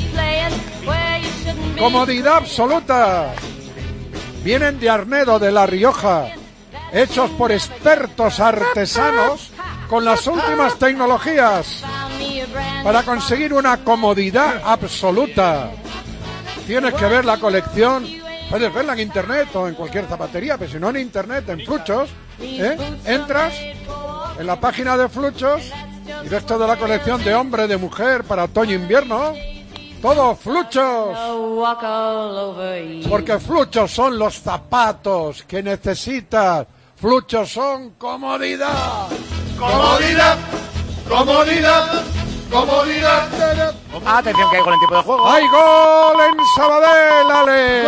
Comodidad absoluta. Vienen de Arnedo, de La Rioja, hechos por expertos artesanos con las últimas tecnologías para conseguir una comodidad absoluta. Tienes que ver la colección Puedes verla en internet o en cualquier zapatería, pero si no en internet, en Fluchos, entras en la página de Fluchos y ves toda la colección de hombre, de mujer, para otoño-invierno. Todo Fluchos. Porque Fluchos son los zapatos que necesitas. Fluchos son comodidad. Comodidad. Comodidad. Comodidad. Atención que hay gol en tiempo de juego. ¡Hay gol en Sabadell, Alex!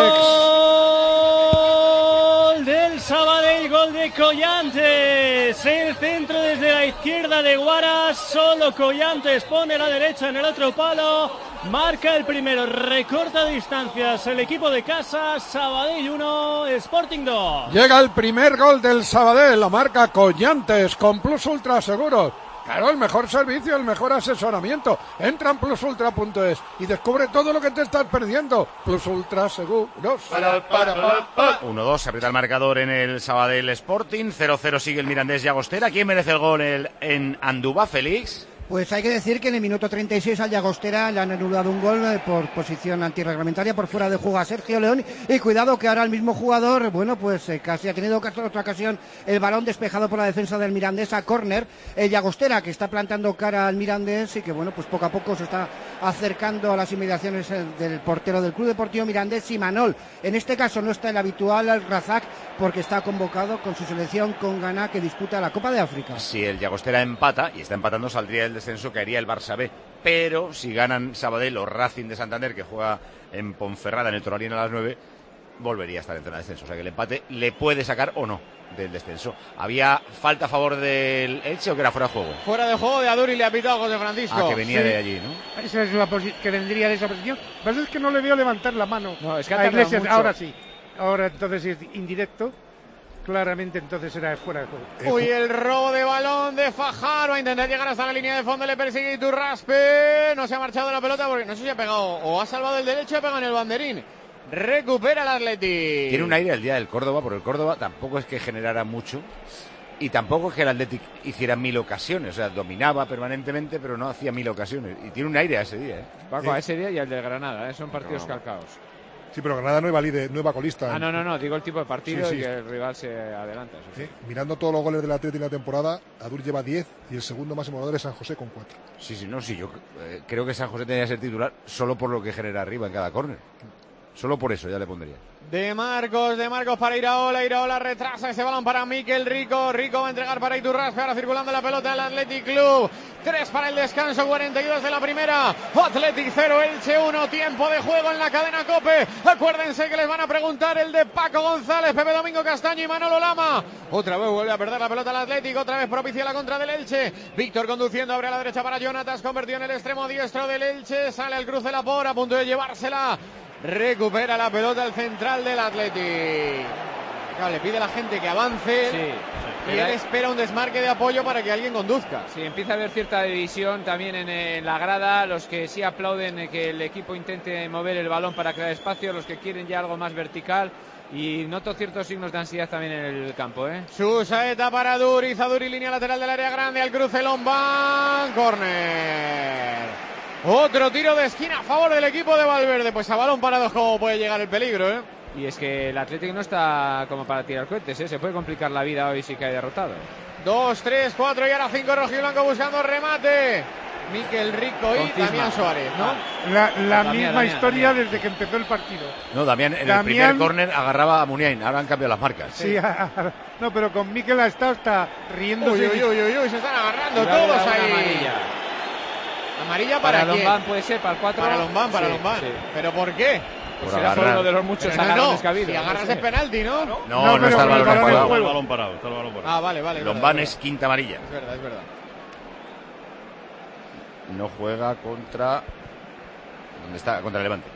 Gol del Sabadell, gol de Collantes. El centro desde la izquierda de Guaras. Solo Collantes pone la derecha en el otro palo. Marca el primero, recorta distancias el equipo de casa. Sabadell 1, Sporting 2. Llega el primer gol del Sabadell, lo marca Collantes con Plus Ultra Seguros. Claro, el mejor servicio, el mejor asesoramiento. Entra en plusultra.es y descubre todo lo que te estás perdiendo. Plus Ultra Seguros. 1-2, se aprieta el marcador en el Sabadell Sporting. 0-0 sigue el Mirandés Llagostera. ¿Quién merece el gol en Andúba, Félix? Pues hay que decir que en el minuto 36 al Llagostera le han anulado un gol por posición antirreglamentaria por fuera de juego a Sergio León, y cuidado que ahora el mismo jugador, bueno, pues casi ha tenido otra ocasión el balón despejado por la defensa del Mirandés a córner. El Llagostera que está plantando cara al Mirandés y que, bueno, pues poco a poco se está acercando a las inmediaciones del portero del Club Deportivo Mirandés, Imanol. En este caso no está el habitual, el Razak, porque está convocado con su selección con Ghana, que disputa la Copa de África. Si el Llagostera empata, y está empatando, saldría el descenso, caería el Barça B. Pero si ganan Sabadell o Racing de Santander, que juega en Ponferrada, en el Toralín a las 9, volvería a estar en zona de descenso. O sea que el empate le puede sacar o no del descenso. ¿Había falta a favor del Elche o que era fuera de juego? Fuera de juego de Aduri, le ha pitado José Francisco. Ah, que venía de allí, ¿no? Esa es la que vendría de esa posición. Lo que pasa es que no le veo levantar la mano. No, es que a Iglesias. Ahora sí. Ahora entonces es indirecto. Claramente entonces era fuera de juego. Uy, el robo de balón de Fajardo. A intentar llegar hasta la línea de fondo. Le persigue Iturraspe. No se ha marchado la pelota porque no sé si ha pegado o ha salvado el derecho o ha pegado en el banderín. Recupera el Athletic. Tiene un aire el día del Córdoba, porque el Córdoba tampoco es que generara mucho y tampoco es que el Athletic hiciera 1000 ocasiones. O sea, dominaba permanentemente, pero no hacía 1000 ocasiones. Y tiene un aire a ese día, ¿eh? Paco, a ese día y al del Granada, son partidos calcados. Sí, pero Granada no iba colista. No, digo el tipo de partido y que el rival se adelanta. Sí. Mirando todos los goles del Athletic en la temporada, Adur lleva 10 y el segundo máximo goleador es San José con 4. Sí, yo creo que San José tenía que ser titular solo por lo que genera arriba en cada córner. Solo por eso ya le pondría. De Marcos para Iraola retrasa ese balón para Mikel Rico va a entregar para Iturraspe, ahora circulando la pelota del Athletic Club. 3 para el descanso, 42 de la primera. Athletic 0, Elche 1, tiempo de juego en la cadena COPE. Acuérdense que les van a preguntar el de Paco González, Pepe Domingo Castaño y Manolo Lama. Otra vez vuelve a perder la pelota el Athletic, otra vez propicia la contra del Elche. Víctor conduciendo, abre a la derecha para Jonatas, convertido en el extremo diestro del Elche, sale al cruce la por, a punto de llevársela. Recupera la pelota el central del Athletic. Claro, le pide a la gente que avance. Sí, y él espera un desmarque de apoyo para que alguien conduzca. Sí, empieza a haber cierta división también en la grada. Los que sí aplauden que el equipo intente mover el balón para crear espacio, los que quieren ya algo más vertical. Y noto ciertos signos de ansiedad también en el campo, ¿eh? Su saeta para Duriz, línea lateral del área grande, al cruce Lombán, córner. Otro tiro de esquina a favor del equipo de Valverde. Pues a balón parado cómo puede llegar el peligro, ¿eh? Y es que el Atlético no está como para tirar cohetes, ¿eh? Se puede complicar la vida hoy si cae derrotado. 2, 3, 4 y ahora 5 rojiblanco buscando remate. Mikel Rico y Damián Suárez, ¿no? La misma historia desde que empezó el partido. No, Damián en el primer córner agarraba a Muniain, ahora han cambiado las marcas. Sí, no, pero con Mikel ha estado hasta riéndose. Uy, se están agarrando todos ahí. ¿Amarilla para quién? Lombán puede ser, para el 4. Para Lombán. Sí. ¿Pero por qué? Pues será por uno de los muchos agarrones que ha habido. Si agarras es penalti, ¿no? No está el balón parado. Ah, vale. Lombán es quinta amarilla. Es verdad. No juega contra... ¿Dónde está? Contra el Levante.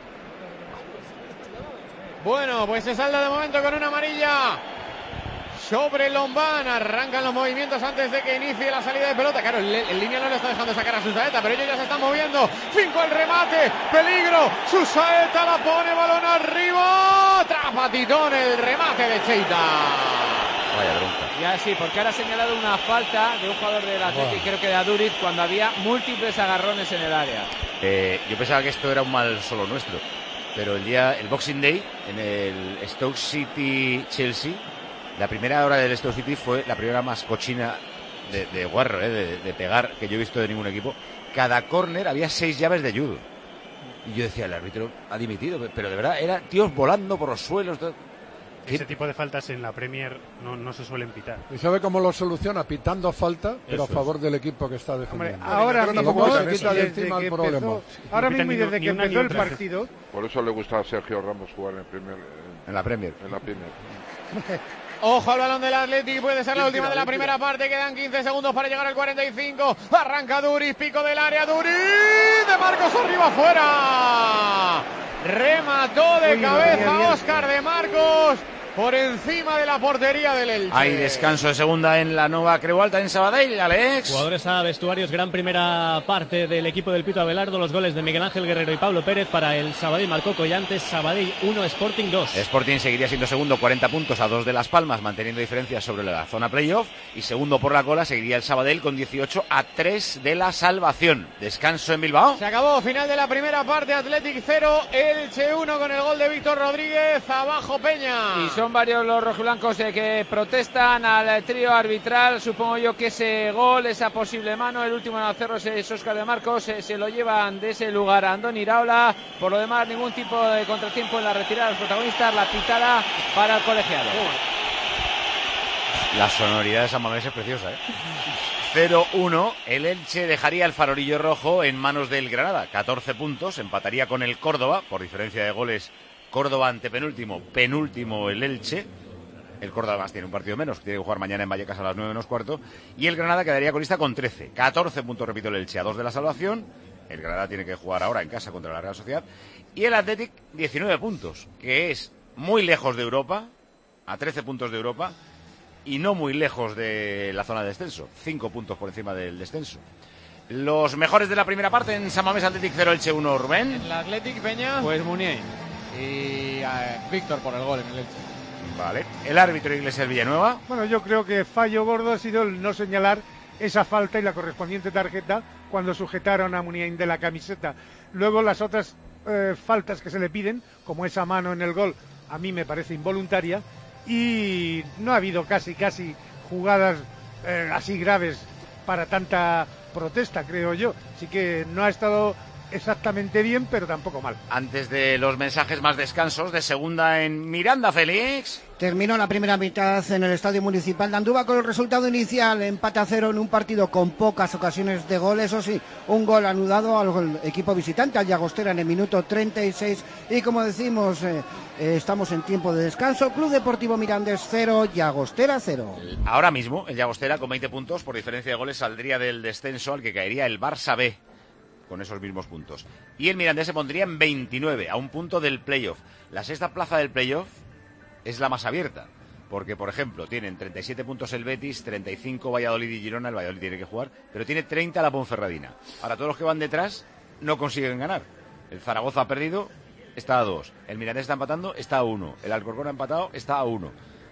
Bueno, pues se salda de momento con una amarilla sobre Lombán. Arrancan los movimientos antes de que inicie la salida de pelota. Claro, el línea no le está dejando sacar a Susaeta, pero ellos ya se están moviendo. 5 el remate, peligro. Susaeta la pone, balón arriba. Atrapa Titón el remate de Cheita. Vaya bronca. Ya sí, porque ahora ha señalado una falta de un jugador del Atlético, creo que de Aduriz, cuando había múltiples agarrones en el área. Yo pensaba que esto era un mal solo nuestro. pero el Boxing Day, en el Stoke City-Chelsea, la primera hora del Stoke City fue la primera más cochina de guarro, de pegar, que yo he visto de ningún equipo. Cada córner había 6 llaves de judo. Y yo decía, el árbitro ha dimitido, pero de verdad, eran tíos volando por los suelos. Ese tipo de faltas en la Premier no se suelen pitar. ¿Y sabe cómo lo soluciona? Pitando falta, pero a favor del equipo que está defendiendo. Ahora mismo, se quita de encima el problema. Ahora mismo y desde que empezó el partido... Por eso le gusta a Sergio Ramos jugar en la Premier. Ojo al balón del Athletic, puede ser la última de la primera parte, quedan 15 segundos para llegar al 45, arranca Duriz, pico del área, Duriz, de Marcos arriba, fuera, remató de cabeza Óscar de Marcos, por encima de la portería del Elche. Hay descanso de segunda en la Nova Creu Alta en Sabadell, Alex. Jugadores a vestuarios, gran primera parte del equipo del Pito Abelardo, los goles de Miguel Ángel Guerrero y Pablo Pérez para el Sabadell, marcó Collantes, Sabadell 1, Sporting 2. Sporting seguiría siendo segundo, 40 puntos a 2 de Las Palmas, manteniendo diferencias sobre la zona playoff, y segundo por la cola seguiría el Sabadell con 18 a 3 de la salvación. Descanso en Bilbao. Se acabó, final de la primera parte, Athletic 0, Elche 1 con el gol de Víctor Rodríguez, abajo Peña. Y son varios los rojiblancos que protestan al trío arbitral. Supongo yo que ese gol, esa posible mano, el último en hacerlo es Óscar de Marcos, se lo llevan de ese lugar a Andoni Iraola. Por lo demás, ningún tipo de contratiempo en la retirada de los protagonistas, la pitada para el colegiado. La sonoridad de San Mamés es preciosa, 0-1, el Elche dejaría el farolillo rojo en manos del Granada, 14 puntos, empataría con el Córdoba, por diferencia de goles. Córdoba antepenúltimo, penúltimo el Elche. El Córdoba además tiene un partido menos, tiene que jugar mañana en Vallecas a las 9 menos cuarto. Y el Granada quedaría colista con 13. 14 puntos, repito, el Elche a 2 de la salvación. El Granada tiene que jugar ahora en casa contra la Real Sociedad. Y el Athletic, 19 puntos, que es muy lejos de Europa, a 13 puntos de Europa, y no muy lejos de la zona de descenso. 5 puntos por encima del descenso. Los mejores de la primera parte en San Mamés, Athletic 0, Elche 1, Rubén. En la Athletic, Peña. Pues Muniain. Y Víctor por el gol en el Elche. Vale. El árbitro Iglesias Villanueva. Bueno, yo creo que fallo gordo ha sido el no señalar esa falta y la correspondiente tarjeta cuando sujetaron a Muniain de la camiseta. Luego las otras faltas que se le piden, como esa mano en el gol, a mí me parece involuntaria, y no ha habido casi jugadas así graves para tanta protesta, creo yo. Así que no ha estado exactamente bien, pero tampoco mal. Antes de los mensajes, más descansos de segunda en Miranda, Félix. Terminó la primera mitad en el Estadio Municipal de Andúba con el resultado inicial, empate a 0 en un partido con pocas ocasiones de gol. Eso sí, un gol anulado al equipo visitante, al Llagostera, en el minuto 36. Y como decimos, estamos en tiempo de descanso. Club Deportivo Mirandés 0, Llagostera 0. Ahora mismo, el Llagostera con 20 puntos, por diferencia de goles, saldría del descenso al que caería el Barça B, con esos mismos puntos. Y el Mirandés se pondría en 29, a un punto del playoff. La sexta plaza del playoff es la más abierta, porque, por ejemplo, tienen 37 puntos el Betis, 35 Valladolid y Girona, el Valladolid tiene que jugar, pero tiene 30 la Ponferradina. Ahora, todos los que van detrás no consiguen ganar. El Zaragoza ha perdido, está a 2. El Mirandés está empatando, está a 1. El Alcorcón ha empatado, está a 1.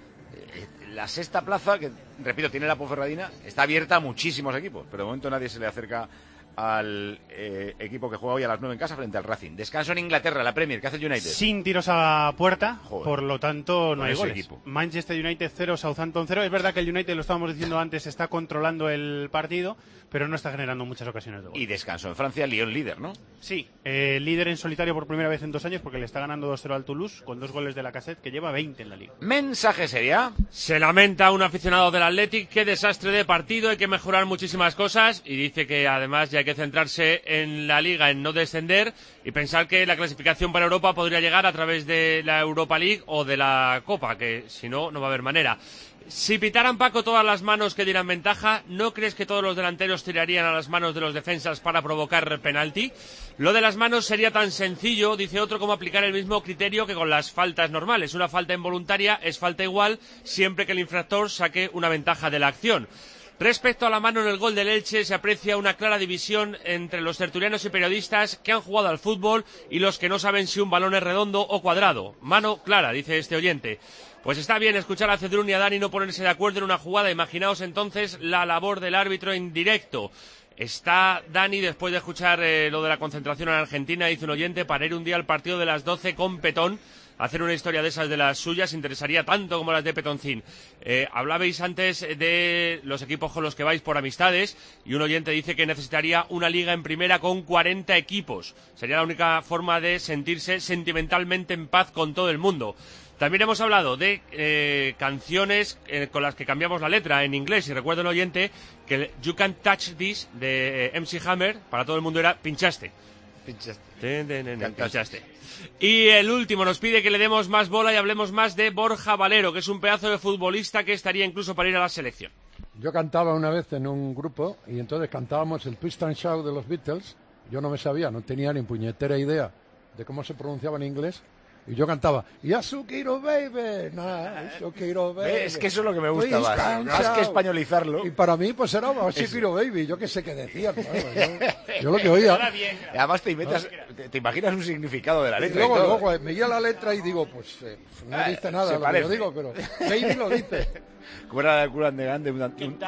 La sexta plaza, que, repito, tiene la Ponferradina, está abierta a muchísimos equipos, pero de momento nadie se le acerca al equipo que juega hoy a las 9 en casa frente al Racing. Descanso en Inglaterra, la Premier, ¿qué hace el United? Sin tiros a puerta, Joder. Por lo tanto no Con hay ese goles. equipo. Manchester United 0, Southampton 0. Es verdad que el United, lo estábamos diciendo antes, está controlando el partido, pero no está generando muchas ocasiones de gol. Y descanso en Francia, Lyon líder, ¿no? Sí, líder en solitario por primera vez en 2 años, porque le está ganando 2-0 al Toulouse con 2 goles de Lacazette, que lleva 20 en la liga. Mensaje sería: se lamenta un aficionado del Athletic, qué desastre de partido, hay que mejorar muchísimas cosas, y dice que además ya hay que centrarse en la liga, en no descender, y pensar que la clasificación para Europa podría llegar a través de la Europa League o de la Copa, que si no, no va a haber manera. Si pitaran, Paco, todas las manos que dieran ventaja, ¿no crees que todos los delanteros tirarían a las manos de los defensas para provocar penalti? Lo de las manos sería tan sencillo, dice otro, como aplicar el mismo criterio que con las faltas normales. Una falta involuntaria es falta igual siempre que el infractor saque una ventaja de la acción. Respecto a la mano en el gol del Elche, se aprecia una clara división entre los tertulianos y periodistas que han jugado al fútbol y los que no saben si un balón es redondo o cuadrado. Mano clara, dice este oyente. Pues está bien escuchar a Cedrún y a Dani no ponerse de acuerdo en una jugada. Imaginaos entonces la labor del árbitro en directo. Está Dani, después de escuchar lo de la concentración en Argentina, dice un oyente, para ir un día al partido de las 12 con Petón, hacer una historia de esas de las suyas, interesaría tanto como las de Petoncín. Hablabais antes de los equipos con los que vais por amistades, y un oyente dice que necesitaría una liga en primera con 40 equipos. Sería la única forma de sentirse sentimentalmente en paz con todo el mundo. También hemos hablado de canciones con las que cambiamos la letra en inglés, y recuerdo el oyente que el You Can't Touch This de MC Hammer para todo el mundo era pinchaste. Pinchaste. Y el último nos pide que le demos más bola y hablemos más de Borja Valero, que es un pedazo de futbolista que estaría incluso para ir a la selección. Yo cantaba una vez en un grupo y entonces cantábamos el Twist and Shout de los Beatles. Yo no me sabía, no tenía ni puñetera idea de cómo se pronunciaba en inglés. Y yo cantaba, Yasukiro baby, Yasukiro baby. Es que eso es lo que me gusta más que españolizarlo. Y para mí pues era Yasukiro baby, yo qué sé qué decían. Yo lo que oía. Además te imaginas un significado de la letra. Y luego me guía la letra y digo, pues no dice nada lo que yo digo, pero baby lo dice. Como era el Curan de Gande,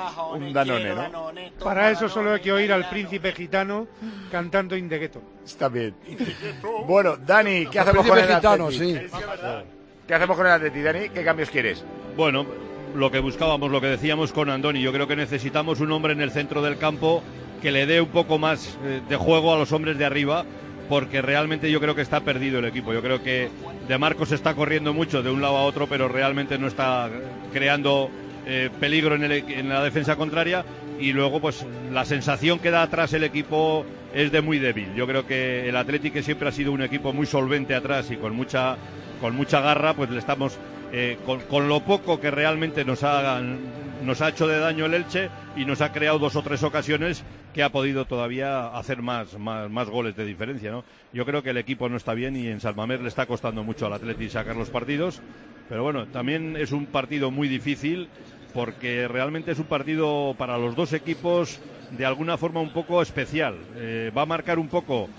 un Danone, ¿no? Para eso solo hay que oír al príncipe gitano cantando In the Ghetto. Está bien. Bueno, Dani, ¿qué hacemos con el gitano, Atleti? sí. ¿Qué hacemos con el Atleti, Dani? ¿Qué cambios quieres? Bueno, lo que buscábamos, lo que decíamos con Andoni, yo creo que necesitamos un hombre en el centro del campo que le dé un poco más de juego a los hombres de arriba, porque realmente yo creo que está perdido el equipo. Yo creo que De Marcos está corriendo mucho de un lado a otro, pero realmente no está creando peligro en la defensa contraria, y luego pues la sensación que da atrás el equipo es de muy débil. Yo creo que el Athletic, que siempre ha sido un equipo muy solvente atrás y con mucha garra, pues le estamos con lo poco que realmente nos ha hecho de daño el Elche, y nos ha creado 2 o 3 ocasiones que ha podido todavía hacer más goles de diferencia, ¿no? Yo creo que el equipo no está bien, y en San Mamés le está costando mucho al Athletic sacar los partidos, pero bueno, también es un partido muy difícil, porque realmente es un partido para los dos equipos de alguna forma un poco especial. Va a marcar un poco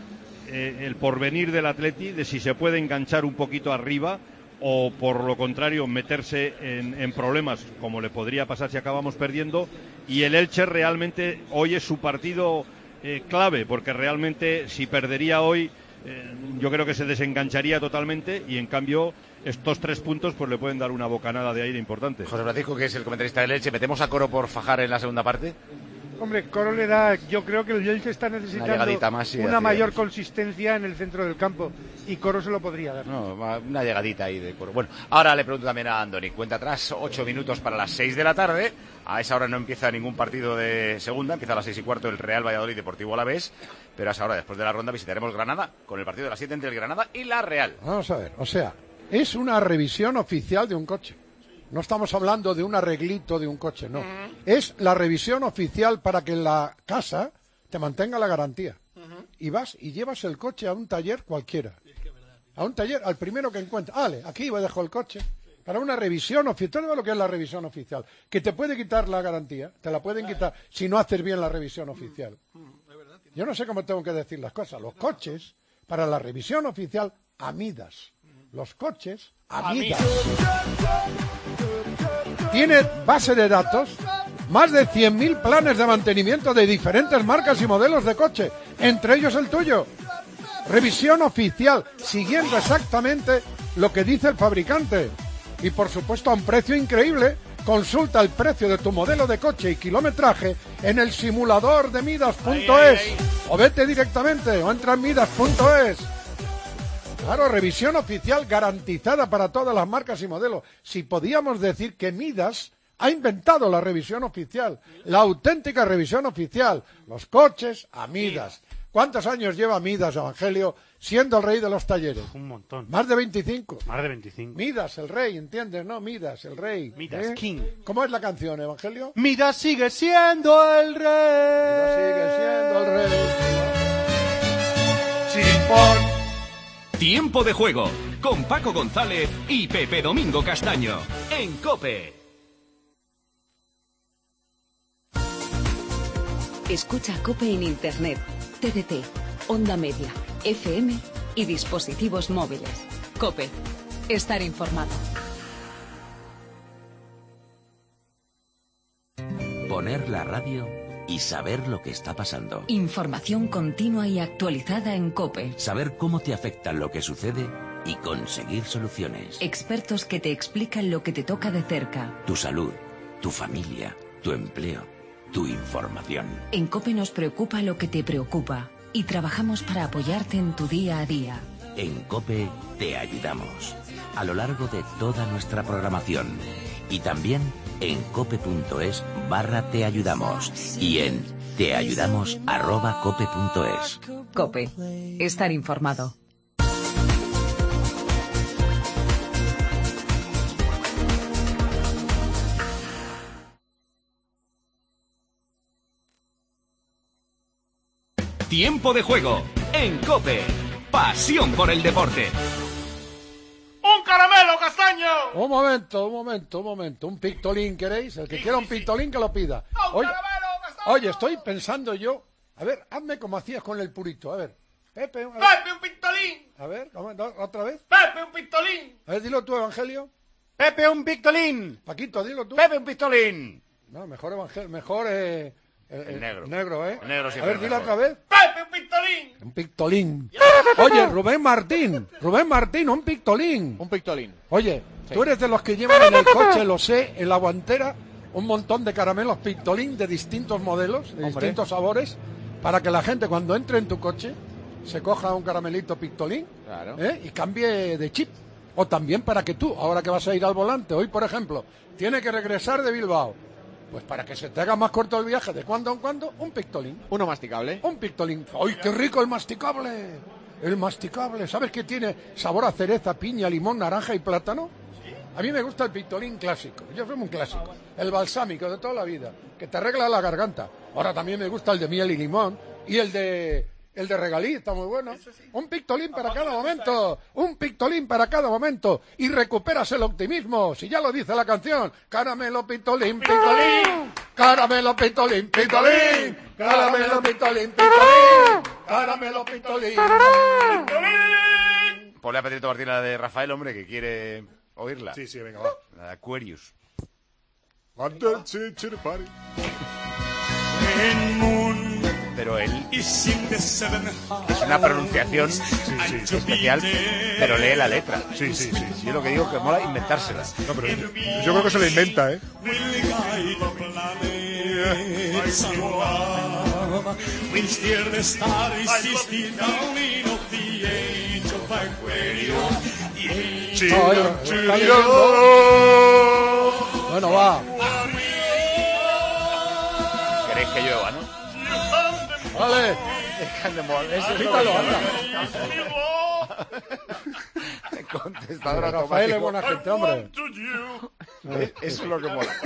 el porvenir del Athletic, de si se puede enganchar un poquito arriba, o por lo contrario meterse en problemas, como le podría pasar si acabamos perdiendo. Y el Elche realmente hoy es su partido clave, porque realmente si perdería hoy yo creo que se desengancharía totalmente, y en cambio estos 3 puntos pues le pueden dar una bocanada de aire importante. José Francisco, que es el comentarista del Elche, ¿metemos a Coro por Fajar en la segunda parte? Hombre, Coro le da, yo creo que el Elche está necesitando una mayor consistencia en el centro del campo, y Coro se lo podría dar. No, una llegadita ahí de Coro. Bueno, ahora le pregunto también a Andoni. Cuenta atrás, 8 minutos para las 6 de la tarde. A esa hora no empieza ningún partido de segunda, empieza a las 6:15 el Real Valladolid Deportivo Alavés, pero a esa hora, después de la ronda, visitaremos Granada con el partido de las 7 entre el Granada y la Real. Vamos a ver, o sea, es una revisión oficial de un coche. No estamos hablando de un arreglito de un coche, no. Es la revisión oficial para que la casa te mantenga la garantía. Y vas y llevas el coche a un taller cualquiera. A un taller, al primero que encuentres. Vale, aquí dejo el coche. Para una revisión oficial. ¿Sabes lo que es la revisión oficial? Que te puede quitar la garantía. Te la pueden quitar si no haces bien la revisión oficial. Yo no sé cómo tengo que decir las cosas. Los coches, para la revisión oficial, amidas. Los coches, amidas. Tiene base de datos, más de 100.000 planes de mantenimiento de diferentes marcas y modelos de coche, entre ellos el tuyo. Revisión oficial, siguiendo exactamente lo que dice el fabricante. Y por supuesto a un precio increíble. Consulta el precio de tu modelo de coche y kilometraje en el simulador de Midas.es. O vete directamente o entra en Midas.es. Claro, revisión oficial garantizada para todas las marcas y modelos. Si podíamos decir que Midas ha inventado la revisión oficial, la auténtica revisión oficial. Los coches a Midas. ¿Cuántos años lleva Midas, Evangelio, siendo el rey de los talleres? Un montón. Más de 25. Más de 25. Midas, el rey, ¿entiendes? No, Midas, el rey. Midas, King. ¿Cómo es la canción, Evangelio? Midas sigue siendo el rey. Midas sigue siendo el rey. Chimpón. Tiempo de juego con Paco González y Pepe Domingo Castaño en COPE. Escucha COPE en Internet, TDT, Onda Media, FM y dispositivos móviles. COPE. Estar informado. Poner la radio y saber lo que está pasando. Información continua y actualizada en COPE. Saber cómo te afecta lo que sucede y conseguir soluciones. Expertos que te explican lo que te toca de cerca. Tu salud, tu familia, tu empleo, tu información. En COPE nos preocupa lo que te preocupa y trabajamos para apoyarte en tu día a día. En COPE te ayudamos a lo largo de toda nuestra programación y también en cope.es/te ayudamos y en teayudamos@cope.es. COPE. Estar informado. Tiempo de juego en COPE. Pasión por el deporte. ¡Un caramelo, Castaño! Un momento. ¿Un pictolín queréis? El que quiera un pictolín que lo pida. Oye, estoy pensando yo... A ver, hazme como hacías con el purito. A ver. Pepe, un pictolín. A ver, otra vez. Pepe, un pictolín. A ver, dilo tú, Evangelio. Pepe, un pictolín. Paquito, dilo tú. Pepe, un pistolín. No, mejor Evangelio, mejor... el negro. Negro, ¿eh? El negro a siempre ver, dilo mejor. otra vez. ¡Pepe, un pictolín! Un pictolín. Oye, Rubén Martín, un pictolín. Un pictolín. Oye, Sí. tú eres de los que llevan en el coche, lo sé, en la guantera, un montón de caramelos pictolín de distintos modelos, de distintos sabores, para que la gente cuando entre en tu coche se coja un caramelito pictolín y cambie de chip. O también para que tú, ahora que vas a ir al volante, hoy por ejemplo, tiene que regresar de Bilbao. Pues para que se te haga más corto el viaje de cuando en cuando, un pictolín. Uno masticable. Un pictolín. ¡Ay, qué rico el masticable! El masticable. ¿Sabes qué tiene sabor a cereza, piña, limón, naranja y plátano? A mí me gusta el pictolín clásico. Yo soy un clásico. El balsámico de toda la vida, que te arregla la garganta. Ahora también me gusta el de miel y limón y el de regalí, está muy bueno. Un pictolín para cada momento. Un pictolín para cada momento. Y recuperas el optimismo. Si ya lo dice la canción. Caramelo, pictolín, pictolín. Caramelo, pictolín, pictolín. Caramelo, pictolín, pictolín. Caramelo, pictolín. Ponle a Pedrito Martín la de Rafael, hombre, que quiere oírla. Sí, venga, va. La de Aquarius. Pero él es una pronunciación especial, pero lee la letra. Sí. Yo lo que digo que mola inventársela. No, pero yo creo que se la inventa, ¿eh? Bueno, va. ¿Queréis que llueva, no? Vale. Quítalo, anda. Contestador Rafael es buena gente, hombre. Eso es lo que mola.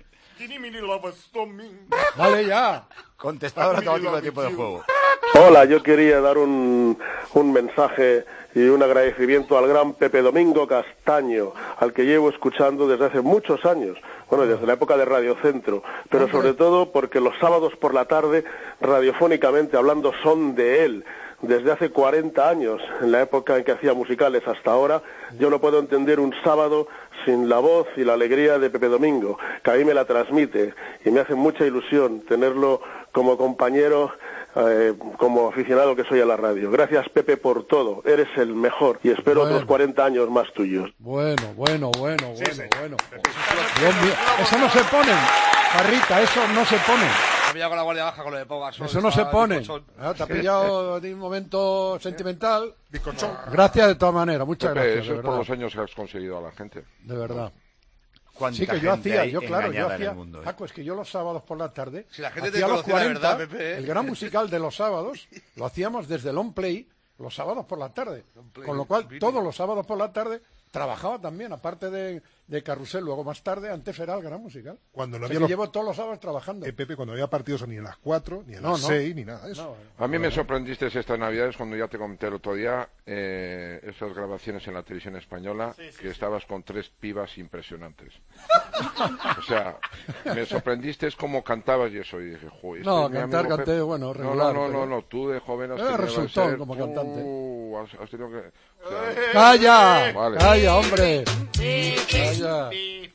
Vale, ya. Contestador automático de tiempo de juego. Hola, yo quería dar un mensaje y un agradecimiento al gran Pepe Domingo Castaño, al que llevo escuchando desde hace muchos años, bueno, desde la época de Radio Centro, pero sobre todo porque los sábados por la tarde, radiofónicamente hablando, son de él. Desde hace 40 años, en la época en que hacía musicales hasta ahora, yo no puedo entender un sábado sin la voz y la alegría de Pepe Domingo, que a mí me la transmite y me hace mucha ilusión tenerlo como compañero, como aficionado que soy a la radio. Gracias, Pepe, por todo. Eres el mejor y espero otros 40 años más tuyos. Bueno. Dios mío, eso no se pone, Parrita, eso no se pone. Me ha pillado con la guardia baja con lo de Pau Gasol. Eso no se pone. Te ha pillado de un momento sentimental. Gracias de todas maneras, muchas Pepe, gracias. Eso de es por verdad. los años que has conseguido a la gente. De verdad. ¿Cuánta Sí, que yo gente hacía, hay yo engañada en hacía, el mundo, Paco, es que yo los sábados por la tarde, Si la gente te hacía los conociera de 40, verdad, Pepe, ¿eh? el gran musical de los sábados, lo hacíamos desde el On Play, los sábados por la tarde, con lo cual todos los sábados por la tarde trabajaba también, aparte de Carrusel, luego más tarde, antes era el gran musical. Cuando no O sea, había que los... llevo todos los sábados trabajando. Pepe, cuando había partidos ni a las 4, ni a las 6, ni nada de eso. A mí me sorprendiste estas navidades cuando ya te comenté el otro día esas grabaciones en la televisión española, que estabas con 3 pibas impresionantes. O sea, me sorprendiste como cantabas y eso, y dije, joder. No, canté, bueno, regular. No, tú de joven has tenido resultó como cantante. Has tenido que... ¡Calla! Vale. ¡Calla, hombre! ¡Calla!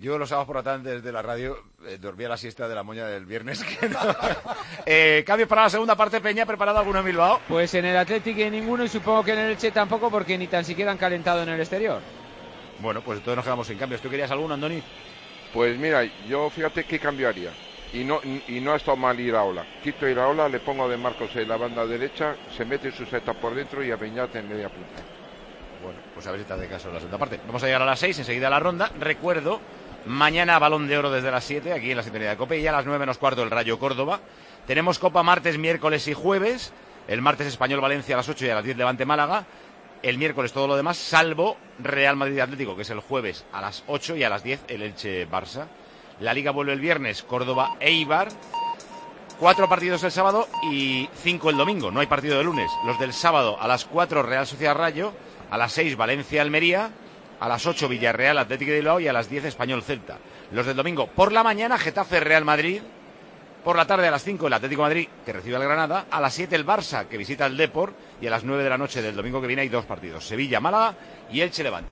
Yo los sábados por la tarde desde la radio dormía la siesta de la moña del viernes. Cambios para la segunda parte, Peña, ¿preparado alguno en Bilbao? Pues en el Athletic ninguno y supongo que en el Elche tampoco porque ni tan siquiera han calentado en el exterior. Bueno, pues entonces nos quedamos sin cambios. ¿Tú querías alguno, Andoni? Pues mira, yo fíjate que cambiaría. Y no ha estado mal Iraola. Quito Iraola, le pongo de Marcos en la banda derecha, se mete su seta por dentro y a Beñat en media punta. Bueno, pues a ver si te hace caso en la segunda parte. Vamos a llegar a las 6, enseguida a la ronda. Recuerdo, mañana Balón de Oro desde las 7, aquí en la sintonía de COPE, y a las 9 menos cuarto el Rayo Córdoba. Tenemos Copa martes, miércoles y jueves. El martes Español Valencia a las 8 y a las 10 Levante Málaga. El miércoles todo lo demás, salvo Real Madrid Atlético, que es el jueves a las 8 y a las 10 el Elche Barça. La Liga vuelve el viernes, Córdoba Eibar. 4 partidos el sábado y 5 el domingo. No hay partido de lunes. Los del sábado a las 4 Real Sociedad Rayo, a las 6 Valencia Almería, a las 8 Villarreal Atlético de Bilbao y a las 10 Español Celta. Los del domingo por la mañana Getafe Real Madrid. Por la tarde a las 5 el Atlético de Madrid, que recibe al Granada. A las 7 el Barça, que visita el Depor. Y a las 9 de la noche del domingo que viene hay 2 partidos. Sevilla Málaga y Elche Levante.